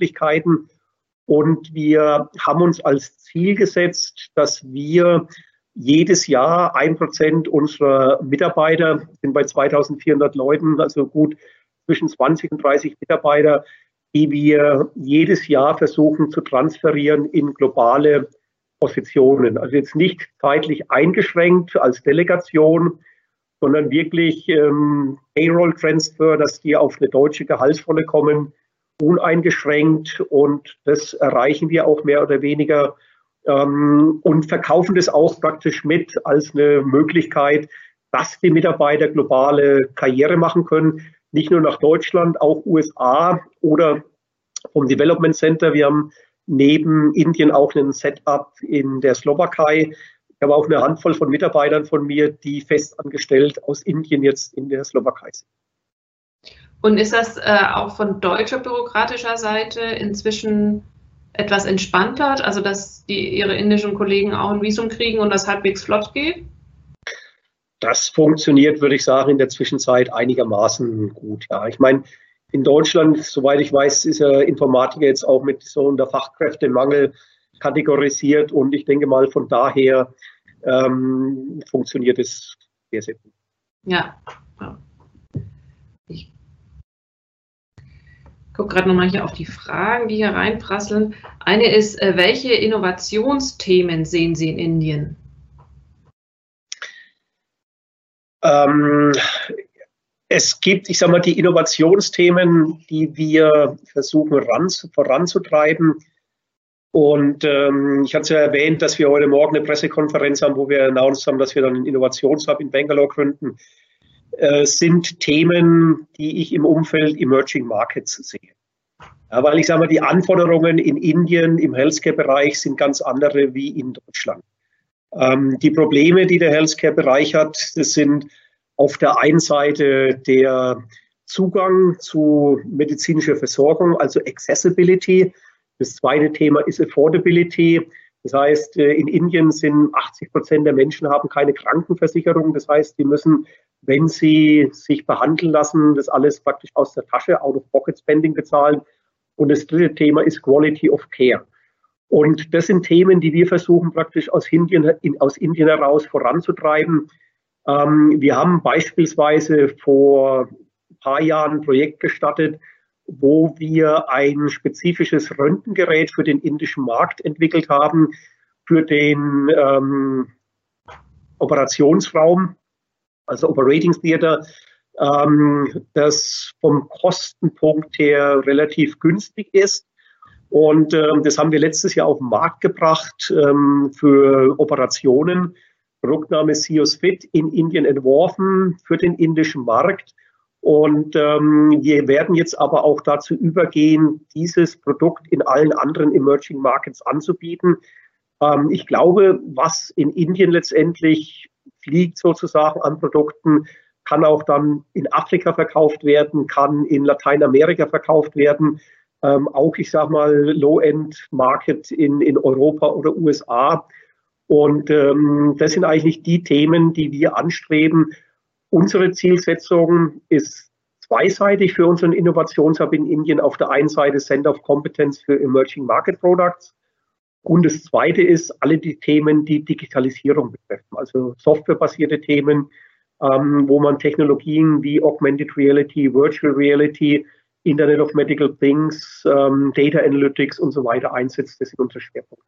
Karrieremöglichkeiten. Und wir haben uns als Ziel gesetzt, dass wir jedes Jahr ein Prozent unserer Mitarbeiter, sind bei zweitausendvierhundert Leuten, also gut zwischen zwanzig und dreißig Mitarbeiter, die wir jedes Jahr versuchen zu transferieren in globale Positionen. Also jetzt nicht zeitlich eingeschränkt als Delegation, sondern wirklich ähm, Payroll-Transfer, dass die auf eine deutsche Gehaltsrolle kommen, uneingeschränkt, und das erreichen wir auch mehr oder weniger ähm, und verkaufen das auch praktisch mit als eine Möglichkeit, dass die Mitarbeiter globale Karriere machen können, nicht nur nach Deutschland, auch U S A oder vom Development Center. Wir haben neben Indien auch ein Setup in der Slowakei. Ich habe auch eine Handvoll von Mitarbeitern von mir, die festangestellt aus Indien jetzt in der Slowakei sind. Und ist das äh, auch von deutscher bürokratischer Seite inzwischen etwas entspannter, also dass die, Ihre indischen Kollegen auch ein Visum kriegen und das halbwegs flott geht? Das funktioniert, würde ich sagen, in der Zwischenzeit einigermaßen gut. Ja, ich meine, in Deutschland, soweit ich weiß, ist ja Informatiker jetzt auch mit so unter Fachkräftemangel kategorisiert, und ich denke mal, von daher ähm, funktioniert es sehr, sehr gut. Ja, ja. Ich gucke gerade nochmal hier auf die Fragen, die hier reinprasseln. Eine ist, äh, welche Innovationsthemen sehen Sie in Indien? Ähm, es gibt, ich sage mal, die Innovationsthemen, die wir versuchen ran, voranzutreiben. Und ähm, ich hatte es ja erwähnt, dass wir heute Morgen eine Pressekonferenz haben, wo wir announced haben, dass wir dann einen Innovationshub in Bangalore gründen. Äh, sind Themen, die ich im Umfeld Emerging Markets sehe. Ja, weil ich sage mal, die Anforderungen in Indien im Healthcare-Bereich sind ganz andere wie in Deutschland. Ähm, die Probleme, die der Healthcare-Bereich hat, das sind auf der einen Seite der Zugang zu medizinischer Versorgung, also Accessibility. Das zweite Thema ist Affordability. Das heißt, in Indien sind achtzig Prozent der Menschen haben keine Krankenversicherung. Das heißt, die müssen, wenn sie sich behandeln lassen, das alles praktisch aus der Tasche, Out-of-Pocket-Spending bezahlen. Und das dritte Thema ist Quality of Care. Und das sind Themen, die wir versuchen praktisch aus Indien, aus Indien heraus voranzutreiben. Ähm, wir haben beispielsweise vor ein paar Jahren ein Projekt gestartet, wo wir ein spezifisches Röntgengerät für den indischen Markt entwickelt haben, für den ähm, Operationsraum, also Operating Theater, ähm, das vom Kostenpunkt her relativ günstig ist. Und ähm, das haben wir letztes Jahr auf den Markt gebracht ähm, für Operationen. Produktname Siosfit, in Indien entworfen für den indischen Markt. Und ähm, wir werden jetzt aber auch dazu übergehen, dieses Produkt in allen anderen Emerging Markets anzubieten. Ähm, ich glaube, was in Indien letztendlich fliegt sozusagen an Produkten, kann auch dann in Afrika verkauft werden, kann in Lateinamerika verkauft werden. Ähm, auch, ich sage mal, Low-End-Market in, in Europa oder U S A. Und ähm, das sind eigentlich die Themen, die wir anstreben. Unsere Zielsetzung ist zweiseitig für unseren Innovationshub in Indien. Auf der einen Seite Center of Competence für Emerging Market Products. Und das zweite ist alle die Themen, die Digitalisierung betreffen, also softwarebasierte Themen, ähm, wo man Technologien wie Augmented Reality, Virtual Reality, Internet of Medical Things, ähm, Data Analytics und so weiter einsetzt. Das sind unsere Schwerpunkte.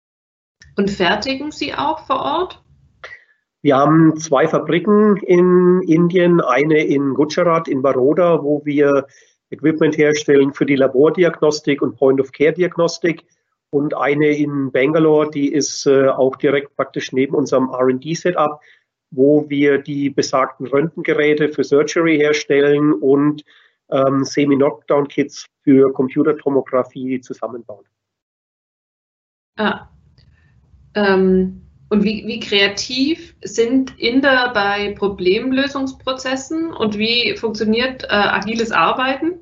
Und fertigen Sie auch vor Ort? Wir haben zwei Fabriken in Indien, eine in Gujarat, in Baroda, wo wir Equipment herstellen für die Labordiagnostik und Point-of-Care-Diagnostik, und eine in Bangalore, die ist äh, auch direkt praktisch neben unserem R and D-Setup, wo wir die besagten Röntgengeräte für Surgery herstellen und ähm, Semi-Knockdown-Kits für Computertomographie zusammenbauen. Ah. Ähm. Und wie, wie kreativ sind Inder bei Problemlösungsprozessen und wie funktioniert äh, agiles Arbeiten?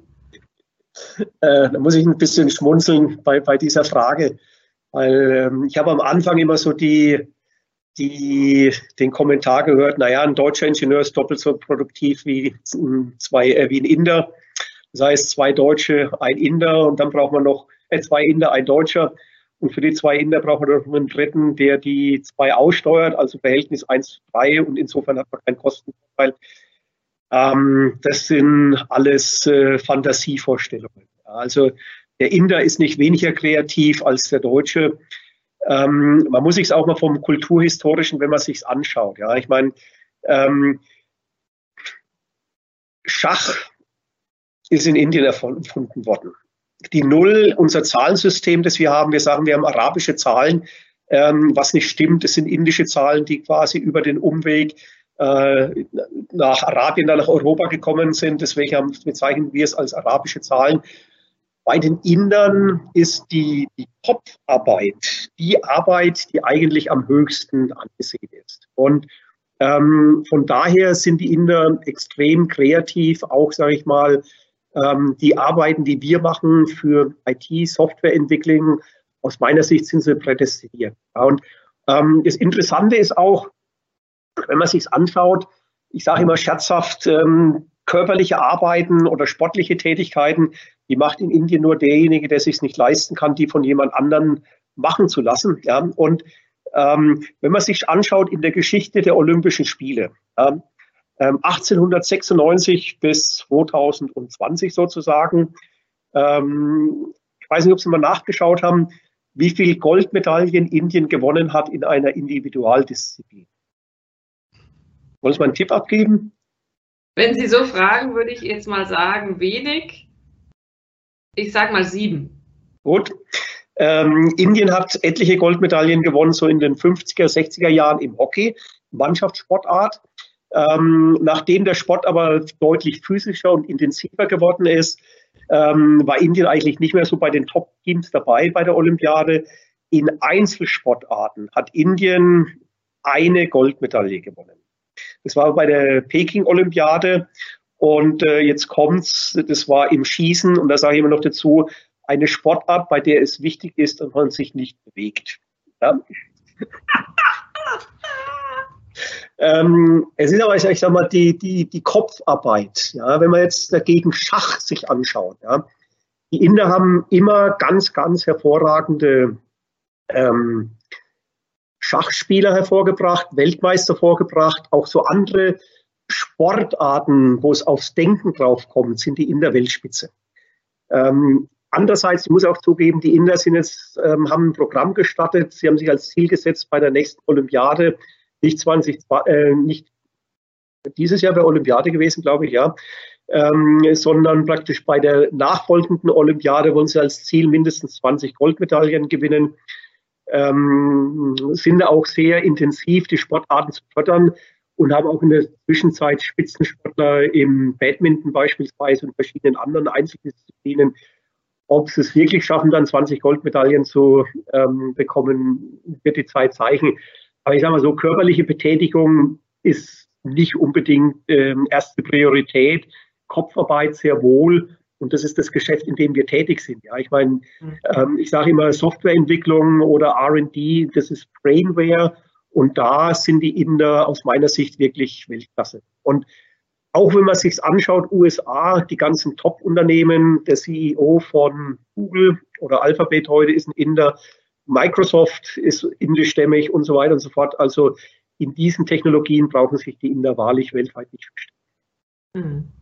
Äh, da muss ich ein bisschen schmunzeln bei, bei dieser Frage, weil ähm, ich habe am Anfang immer so die, die, den Kommentar gehört, naja, ein deutscher Ingenieur ist doppelt so produktiv wie, zwei, äh, wie ein Inder. Das heißt, zwei Deutsche, ein Inder, und dann braucht man noch äh, zwei Inder, ein Deutscher. Und für die zwei Inder braucht man noch einen dritten, der die zwei aussteuert, also Verhältnis eins zu drei, und insofern hat man keinen Kostenvorteil. Ähm, das sind alles äh, Fantasievorstellungen. Also der Inder ist nicht weniger kreativ als der Deutsche. Ähm, man muss sich es auch mal vom Kulturhistorischen, wenn man es sich anschaut. Ja, ich meine, ähm, Schach ist in Indien erfunden worden. Die Null, unser Zahlensystem, das wir haben, wir sagen, wir haben arabische Zahlen, ähm, was nicht stimmt, das sind indische Zahlen, die quasi über den Umweg äh, nach Arabien, dann nach Europa gekommen sind. Deswegen haben, bezeichnen wir es als arabische Zahlen. Bei den Indern ist die, die Kopfarbeit die Arbeit, die eigentlich am höchsten angesehen ist. Und ähm, von daher sind die Inder extrem kreativ, auch, sage ich mal, ähm, die Arbeiten, die wir machen für I T-Softwareentwicklung, aus meiner Sicht sind sie prädestiniert. Ja, und ähm, das Interessante ist auch, wenn man sich es anschaut, ich sage immer scherzhaft, ähm, körperliche Arbeiten oder sportliche Tätigkeiten, die macht in Indien nur derjenige, der sich es nicht leisten kann, die von jemand anderem machen zu lassen. Ja. Und ähm, wenn man sich anschaut in der Geschichte der Olympischen Spiele, ähm, achtzehnhundertsechsundneunzig bis zweitausendzwanzig sozusagen, ähm, ich weiß nicht, ob Sie mal nachgeschaut haben, wie viel Goldmedaillen Indien gewonnen hat in einer Individualdisziplin. Wollen Sie mal einen Tipp abgeben? Wenn Sie so fragen, würde ich jetzt mal sagen, wenig. Ich sage mal sieben. Gut. Ähm, Indien hat etliche Goldmedaillen gewonnen, so in den fünfziger, sechziger Jahren im Hockey, Mannschaftssportart. Ähm, nachdem der Sport aber deutlich physischer und intensiver geworden ist, ähm, war Indien eigentlich nicht mehr so bei den Top-Teams dabei bei der Olympiade. In Einzelsportarten hat Indien eine Goldmedaille gewonnen. Das war bei der Peking-Olympiade und äh, jetzt kommt's, das war im Schießen und da sage ich immer noch dazu, eine Sportart, bei der es wichtig ist, dass man sich nicht bewegt. Ja? ähm, es ist aber, ich sag mal, die, die, die Kopfarbeit. Ja? Wenn man jetzt dagegen Schach sich anschaut. Ja? Die Inder haben immer ganz, ganz hervorragende ähm, Schachspieler hervorgebracht, Weltmeister vorgebracht, auch so andere Sportarten, wo es aufs Denken drauf kommt, sind die Inder Weltspitze. Ähm, andererseits, ich muss auch zugeben, die Inder sind jetzt, ähm, haben ein Programm gestartet, sie haben sich als Ziel gesetzt, bei der nächsten Olympiade, nicht zwanzig, äh, nicht dieses Jahr wäre Olympiade gewesen, glaube ich, ja, ähm, sondern praktisch bei der nachfolgenden Olympiade wollen sie als Ziel mindestens zwanzig Goldmedaillen gewinnen. Ähm, sind auch sehr intensiv, die Sportarten zu fördern und haben auch in der Zwischenzeit Spitzensportler im Badminton beispielsweise und verschiedenen anderen Einzeldisziplinen. Ob sie es wirklich schaffen, dann zwanzig Goldmedaillen zu ähm, bekommen, wird die Zeit zeigen. Aber ich sage mal so, körperliche Betätigung ist nicht unbedingt ähm, erste Priorität, Kopfarbeit sehr wohl. Und das ist das Geschäft, in dem wir tätig sind. Ja, ich meine, ähm, ich sage immer Softwareentwicklung oder R und D, das ist Brainware. Und da sind die Inder aus meiner Sicht wirklich Weltklasse. Und auch wenn man sich anschaut, U S A, die ganzen Top-Unternehmen, der C E O von Google oder Alphabet heute ist ein Inder, Microsoft ist indischstämmig und so weiter und so fort. Also in diesen Technologien brauchen sich die Inder wahrlich weltweit nicht verstehen. Mhm.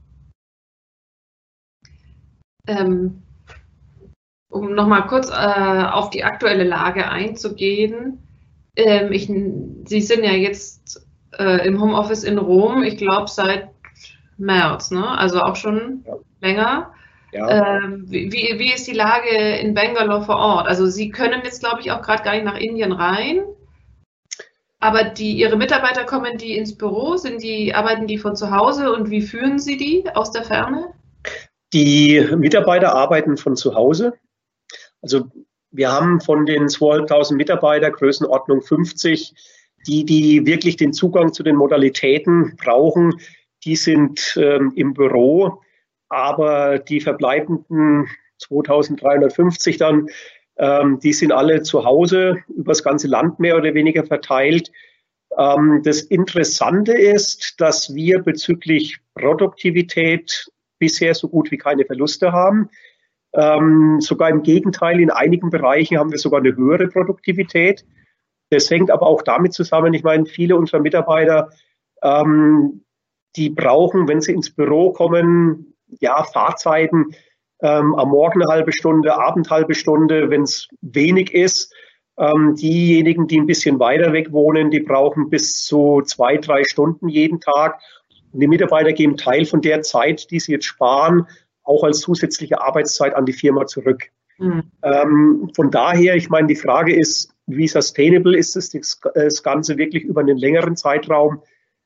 Ähm, um nochmal kurz äh, auf die aktuelle Lage einzugehen. Ähm, ich, Sie sind ja jetzt äh, im Homeoffice in Rom, ich glaube seit März, ne? Also auch schon ja. länger. Ja. Ähm, wie, wie ist die Lage in Bangalore vor Ort? Also Sie können jetzt, glaube ich, auch gerade gar nicht nach Indien rein. Aber die, Ihre Mitarbeiter, kommen die ins Büro? Sind die, arbeiten die von zu Hause und wie führen Sie die aus der Ferne? Die Mitarbeiter arbeiten von zu Hause. Also wir haben von den zweitausend Mitarbeitern Größenordnung fünfzig, die, die wirklich den Zugang zu den Modalitäten brauchen. Die sind ähm, im Büro, aber die verbleibenden zweitausenddreihundertfünfzig dann, ähm, die sind alle zu Hause, über das ganze Land mehr oder weniger verteilt. Ähm, das Interessante ist, dass wir bezüglich Produktivität bisher so gut wie keine Verluste haben. Ähm, sogar im Gegenteil, in einigen Bereichen haben wir sogar eine höhere Produktivität. Das hängt aber auch damit zusammen, ich meine, viele unserer Mitarbeiter, ähm, die brauchen, wenn sie ins Büro kommen, ja, Fahrzeiten, ähm, am Morgen eine halbe Stunde, Abend eine halbe Stunde, wenn es wenig ist. Ähm, diejenigen, die ein bisschen weiter weg wohnen, die brauchen bis zu zwei, drei Stunden jeden Tag. Und die Mitarbeiter geben Teil von der Zeit, die sie jetzt sparen, auch als zusätzliche Arbeitszeit an die Firma zurück. Mhm. Ähm, von daher, ich meine, die Frage ist, wie sustainable ist es, das, das Ganze wirklich über einen längeren Zeitraum?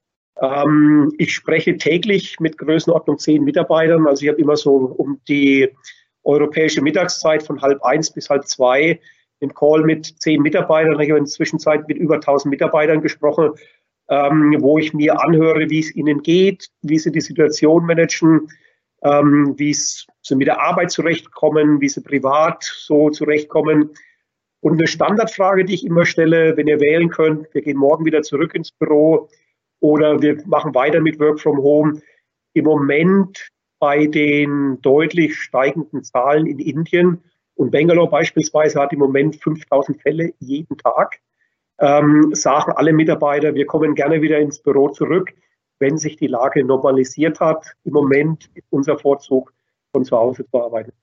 Ähm, ich spreche täglich mit Größenordnung zehn Mitarbeitern. Also ich habe immer so um die europäische Mittagszeit von halb eins bis halb zwei den Call mit zehn Mitarbeitern. Ich habe in der Zwischenzeit mit über tausend Mitarbeitern gesprochen, ähm, wo ich mir anhöre, wie es ihnen geht, wie sie die Situation managen, ähm, wie es sie mit der Arbeit zurechtkommen, wie sie privat so zurechtkommen. Und eine Standardfrage, die ich immer stelle, wenn ihr wählen könnt, wir gehen morgen wieder zurück ins Büro oder wir machen weiter mit Work from Home. Im Moment bei den deutlich steigenden Zahlen in Indien und Bangalore beispielsweise hat im Moment fünftausend Fälle jeden Tag, ähm, sagen alle Mitarbeiter, wir kommen gerne wieder ins Büro zurück, wenn sich die Lage normalisiert hat. Im Moment ist unser Vorzug, von zu Hause zu arbeiten.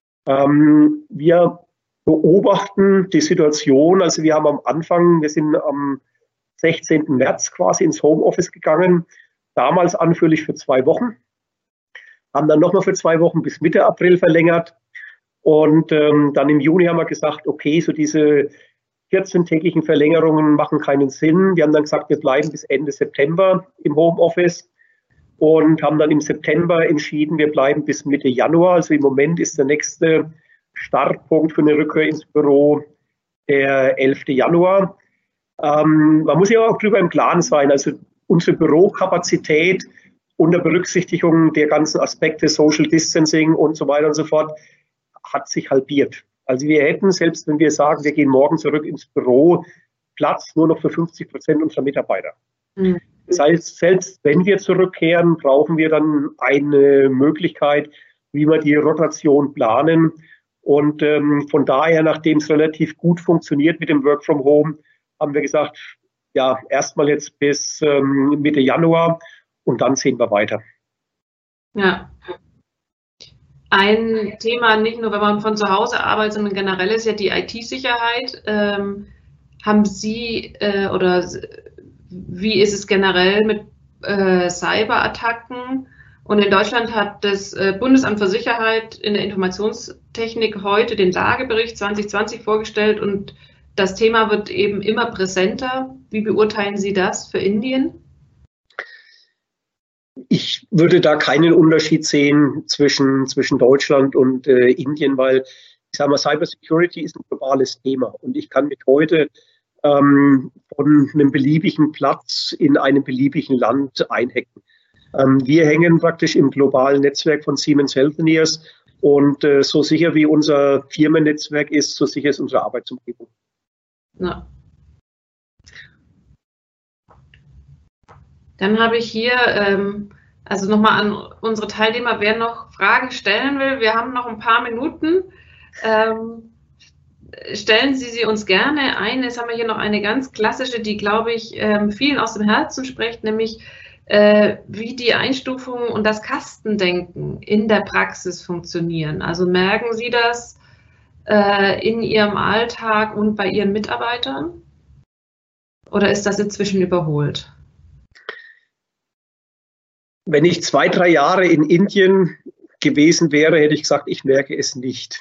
Ähm, wir beobachten die Situation, also wir haben am Anfang, wir sind am sechzehnten März quasi ins Homeoffice gegangen, damals anfänglich für zwei Wochen, haben dann nochmal für zwei Wochen bis Mitte April verlängert und ähm, dann im Juni haben wir gesagt, okay, so diese vierzehntägigen Verlängerungen machen keinen Sinn. Wir haben dann gesagt, wir bleiben bis Ende September im Homeoffice und haben dann im September entschieden, wir bleiben bis Mitte Januar. Also im Moment ist der nächste Startpunkt für eine Rückkehr ins Büro der elfte Januar. Ähm, man muss ja auch darüber im Klaren sein, also unsere Bürokapazität unter Berücksichtigung der ganzen Aspekte Social Distancing und so weiter und so fort hat sich halbiert. Also wir hätten, selbst wenn wir sagen, wir gehen morgen zurück ins Büro, Platz nur noch für fünfzig Prozent unserer Mitarbeiter. Mhm. Das heißt, selbst wenn wir zurückkehren, brauchen wir dann eine Möglichkeit, wie wir die Rotation planen. Und ähm, von daher, nachdem es relativ gut funktioniert mit dem Work from Home, haben wir gesagt, ja, erstmal jetzt bis ähm, Mitte Januar und dann sehen wir weiter. Ja. Ein Thema, nicht nur wenn man von zu Hause arbeitet, sondern generell ist ja die I T-Sicherheit. Ähm, haben Sie äh, oder wie ist es generell mit äh, Cyberattacken? Und in Deutschland hat das äh, Bundesamt für Sicherheit in der Informationstechnik heute den Lagebericht zwanzig zwanzig vorgestellt und das Thema wird eben immer präsenter. Wie beurteilen Sie das für Indien? Ich würde da keinen Unterschied sehen zwischen, zwischen Deutschland und äh, Indien, weil ich sage mal, Cybersecurity ist ein globales Thema und ich kann mich heute ähm, von einem beliebigen Platz in einem beliebigen Land einhacken. Ähm, wir hängen praktisch im globalen Netzwerk von Siemens Healthineers und äh, so sicher wie unser Firmennetzwerk ist, so sicher ist unsere Arbeitsumgebung. Ja. Dann habe ich hier, ähm, also nochmal an unsere Teilnehmer, wer noch Fragen stellen will, wir haben noch ein paar Minuten. Ähm, stellen Sie sie uns gerne ein. Jetzt haben wir hier noch eine ganz klassische, die, glaube ich, ähm, vielen aus dem Herzen spricht, nämlich äh, wie die Einstufung und das Kastendenken in der Praxis funktionieren. Also merken Sie das äh, in Ihrem Alltag und bei Ihren Mitarbeitern? Oder ist das inzwischen überholt? Wenn ich zwei, drei Jahre in Indien gewesen wäre, hätte ich gesagt, ich merke es nicht.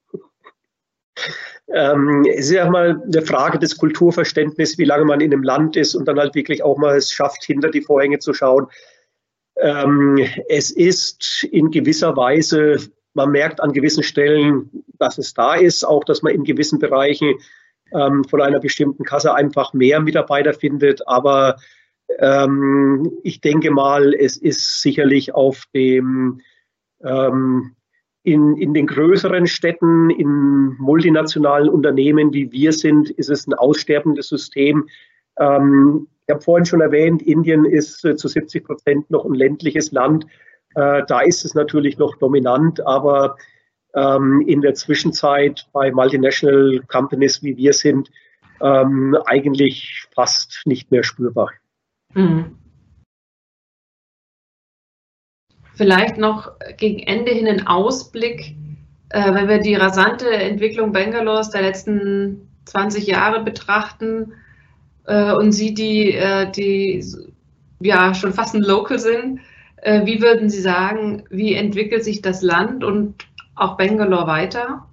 ähm, es ist ja mal eine Frage des Kulturverständnisses, wie lange man in einem Land ist und dann halt wirklich auch mal es schafft, hinter die Vorhänge zu schauen. Ähm, es ist in gewisser Weise, man merkt an gewissen Stellen, dass es da ist, auch dass man in gewissen Bereichen ähm, von einer bestimmten Kasse einfach mehr Mitarbeiter findet, aber Ähm, ich denke mal, es ist sicherlich auf dem, ähm, in, in den größeren Städten, in multinationalen Unternehmen, wie wir sind, ist es ein aussterbendes System. Ähm, ich habe vorhin schon erwähnt, Indien ist äh, zu siebzig Prozent noch ein ländliches Land. Äh, da ist es natürlich noch dominant, aber ähm, in der Zwischenzeit bei Multinational Companies, wie wir sind, ähm, eigentlich fast nicht mehr spürbar. Mhm. Vielleicht noch gegen Ende hin ein Ausblick, äh, wenn wir die rasante Entwicklung Bangalores der letzten zwanzig Jahre betrachten äh, und Sie, die, äh, die ja schon fast ein Local sind, äh, wie würden Sie sagen, wie entwickelt sich das Land und auch Bangalore weiter?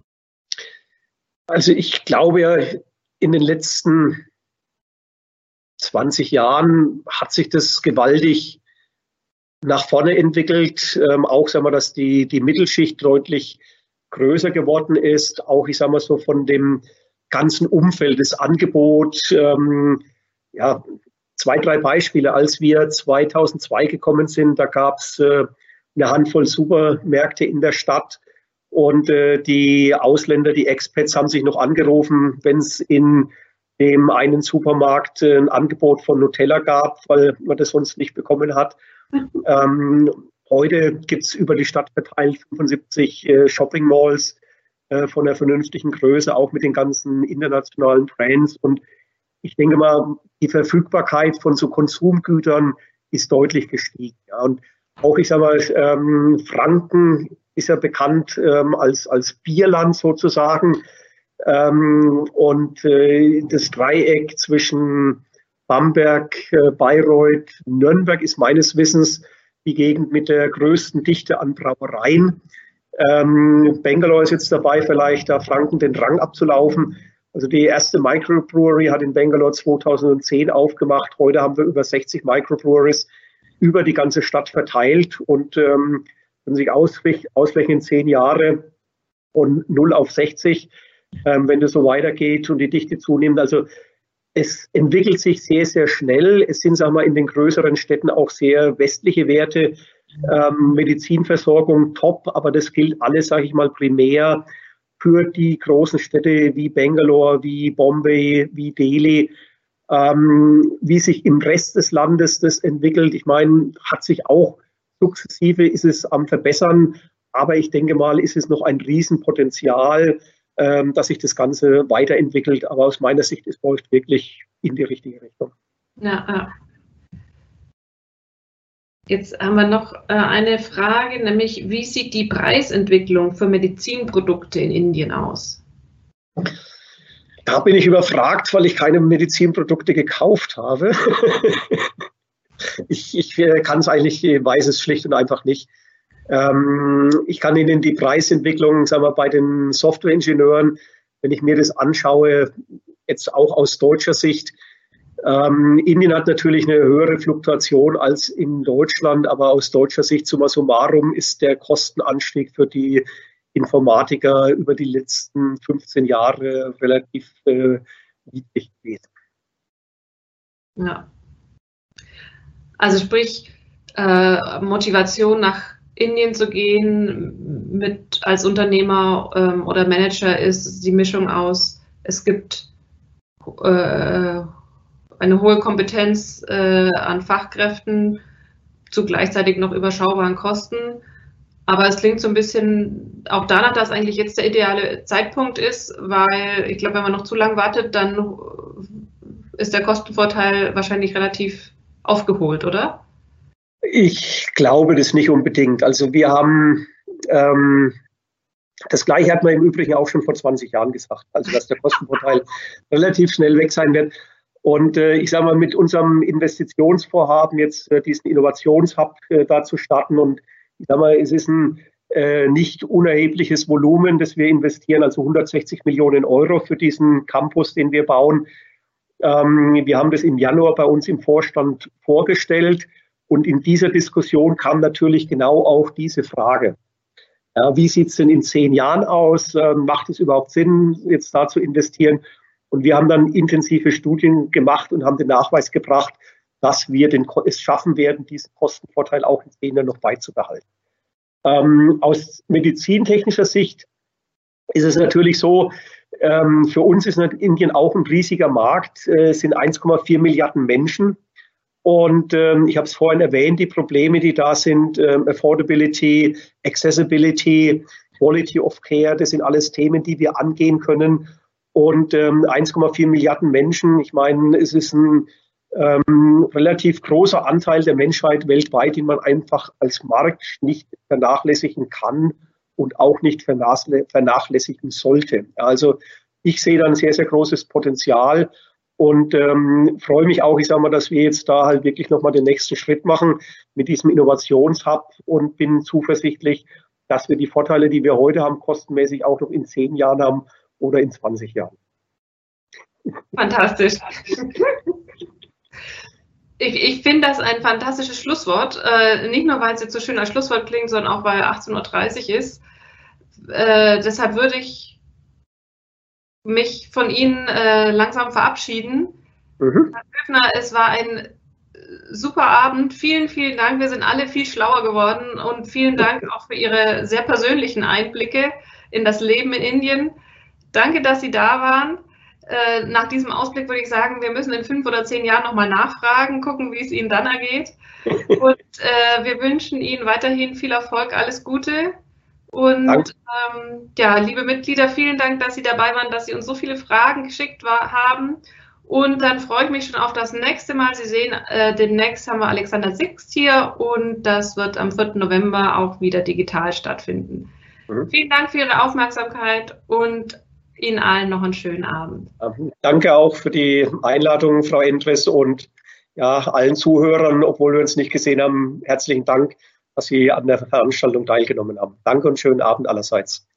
Also ich glaube ja, in den letzten zwanzig Jahren hat sich das gewaltig nach vorne entwickelt. Ähm, auch sagen wir, dass die, die Mittelschicht deutlich größer geworden ist. Auch, ich sage mal so, von dem ganzen Umfeld, das Angebot. Ähm, ja, zwei, drei Beispiele. Als wir zweitausendzwei gekommen sind, da gab es äh, eine Handvoll Supermärkte in der Stadt. Und äh, die Ausländer, die Expats, haben sich noch angerufen, wenn es in dem einen Supermarkt äh, ein Angebot von Nutella gab, weil man das sonst nicht bekommen hat. Ähm, heute gibt es über die Stadt verteilt fünfundsiebzig äh, Shopping Malls äh, von einer vernünftigen Größe, auch mit den ganzen internationalen Brands. Und ich denke mal, die Verfügbarkeit von so Konsumgütern ist deutlich gestiegen. Ja. Und auch, ich sage mal, ähm, Franken ist ja bekannt ähm, als, als Bierland sozusagen. Ähm, und äh, das Dreieck zwischen Bamberg, äh, Bayreuth, Nürnberg ist meines Wissens die Gegend mit der größten Dichte an Brauereien. Ähm, Bangalore ist jetzt dabei, vielleicht da Franken den Rang abzulaufen. Also die erste Microbrewery hat in Bangalore zweitausendzehn aufgemacht. Heute haben wir über sechzig Microbreweries über die ganze Stadt verteilt. Und ähm, wenn sich ausrechnen, zehn Jahre von null auf sechzig, ähm, wenn das so weitergeht und die Dichte zunimmt. Also es entwickelt sich sehr, sehr schnell. Es sind, sagen wir, in den größeren Städten auch sehr westliche Werte. Ähm, Medizinversorgung top, aber das gilt alles, sage ich mal, primär für die großen Städte wie Bangalore, wie Bombay, wie Delhi. Ähm, wie sich im Rest des Landes das entwickelt, ich meine, hat sich auch sukzessive, ist es am Verbessern, aber ich denke mal, ist es noch ein Riesenpotenzial, ähm, dass sich das Ganze weiterentwickelt. Aber aus meiner Sicht, es läuft wirklich in die richtige Richtung. Ja, ja. Jetzt haben wir noch äh, eine Frage, nämlich wie sieht die Preisentwicklung für Medizinprodukte in Indien aus? Da bin ich überfragt, weil ich keine Medizinprodukte gekauft habe. ich ich kann es eigentlich, weiß es schlicht und einfach nicht. Ähm, ich kann Ihnen die Preisentwicklung, sagen wir, bei den Softwareingenieuren, wenn ich mir das anschaue, jetzt auch aus deutscher Sicht, ähm, Indien hat natürlich eine höhere Fluktuation als in Deutschland, aber aus deutscher Sicht summa summarum ist der Kostenanstieg für die Informatiker über die letzten fünfzehn Jahre relativ äh, niedrig gewesen. Ja. Also sprich, äh, Motivation nach Indien zu gehen mit als Unternehmer ähm, oder Manager ist die Mischung aus, es gibt äh, eine hohe Kompetenz äh, an Fachkräften zu gleichzeitig noch überschaubaren Kosten. Aber es klingt so ein bisschen auch danach, dass eigentlich jetzt der ideale Zeitpunkt ist, weil ich glaube, wenn man noch zu lang wartet, dann ist der Kostenvorteil wahrscheinlich relativ aufgeholt, oder? Ich glaube das nicht unbedingt. Also wir haben, ähm, das Gleiche hat man im Übrigen auch schon vor zwanzig Jahren gesagt, also dass der Kostenvorteil relativ schnell weg sein wird. Und äh, ich sage mal, mit unserem Investitionsvorhaben jetzt äh, diesen Innovationshub äh, da zu starten und ich sage mal, es ist ein äh, nicht unerhebliches Volumen, das wir investieren, also hundertsechzig Millionen Euro für diesen Campus, den wir bauen. Ähm, wir haben das im Januar bei uns im Vorstand vorgestellt und in dieser Diskussion kam natürlich genau auch diese Frage. Ja, wie sieht es denn in zehn Jahren aus? Ähm, macht es überhaupt Sinn, jetzt da zu investieren? Und wir haben dann intensive Studien gemacht und haben den Nachweis gebracht, dass wir den, es schaffen werden, diesen Kostenvorteil auch in zehn Jahren noch beizubehalten. Ähm, aus medizintechnischer Sicht ist es natürlich so, ähm, für uns ist Indien auch ein riesiger Markt, äh, es sind eins Komma vier Milliarden Menschen. Und ähm, ich habe es vorhin erwähnt, die Probleme, die da sind, ähm, Affordability, Accessibility, Quality of Care, das sind alles Themen, die wir angehen können. Und ähm, eins Komma vier Milliarden Menschen, ich meine, es ist ein ähm, relativ großer Anteil der Menschheit weltweit, den man einfach als Markt nicht vernachlässigen kann und auch nicht vernachlässigen sollte. Also ich sehe da ein sehr, sehr großes Potenzial und ähm, freue mich auch, ich sage mal, dass wir jetzt da halt wirklich nochmal den nächsten Schritt machen mit diesem Innovationshub und bin zuversichtlich, dass wir die Vorteile, die wir heute haben, kostenmäßig auch noch in zehn Jahren haben oder in zwanzig Jahren. Fantastisch. Ich, ich finde das ein fantastisches Schlusswort. Äh, nicht nur, weil es jetzt so schön als Schlusswort klingt, sondern auch, weil achtzehn Uhr dreißig ist. Äh, deshalb würde ich mich von Ihnen äh, langsam verabschieden. Mhm. Herr Höfner, es war ein super Abend. Vielen, vielen Dank. Wir sind alle viel schlauer geworden und vielen Dank auch für Ihre sehr persönlichen Einblicke in das Leben in Indien. Danke, dass Sie da waren. Äh, nach diesem Ausblick würde ich sagen, wir müssen in fünf oder zehn Jahren nochmal nachfragen, gucken, wie es Ihnen dann ergeht. Und äh, wir wünschen Ihnen weiterhin viel Erfolg, alles Gute. Und ähm, ja, liebe Mitglieder, vielen Dank, dass Sie dabei waren, dass Sie uns so viele Fragen geschickt war, haben. Und dann freue ich mich schon auf das nächste Mal. Sie sehen, äh, demnächst haben wir Alexander Sixt hier und das wird am vierten November auch wieder digital stattfinden. Mhm. Vielen Dank für Ihre Aufmerksamkeit und Ihnen allen noch einen schönen Abend. Danke auch für die Einladung, Frau Endres, und ja, allen Zuhörern, obwohl wir uns nicht gesehen haben, herzlichen Dank, dass Sie an der Veranstaltung teilgenommen haben. Danke und schönen Abend allerseits.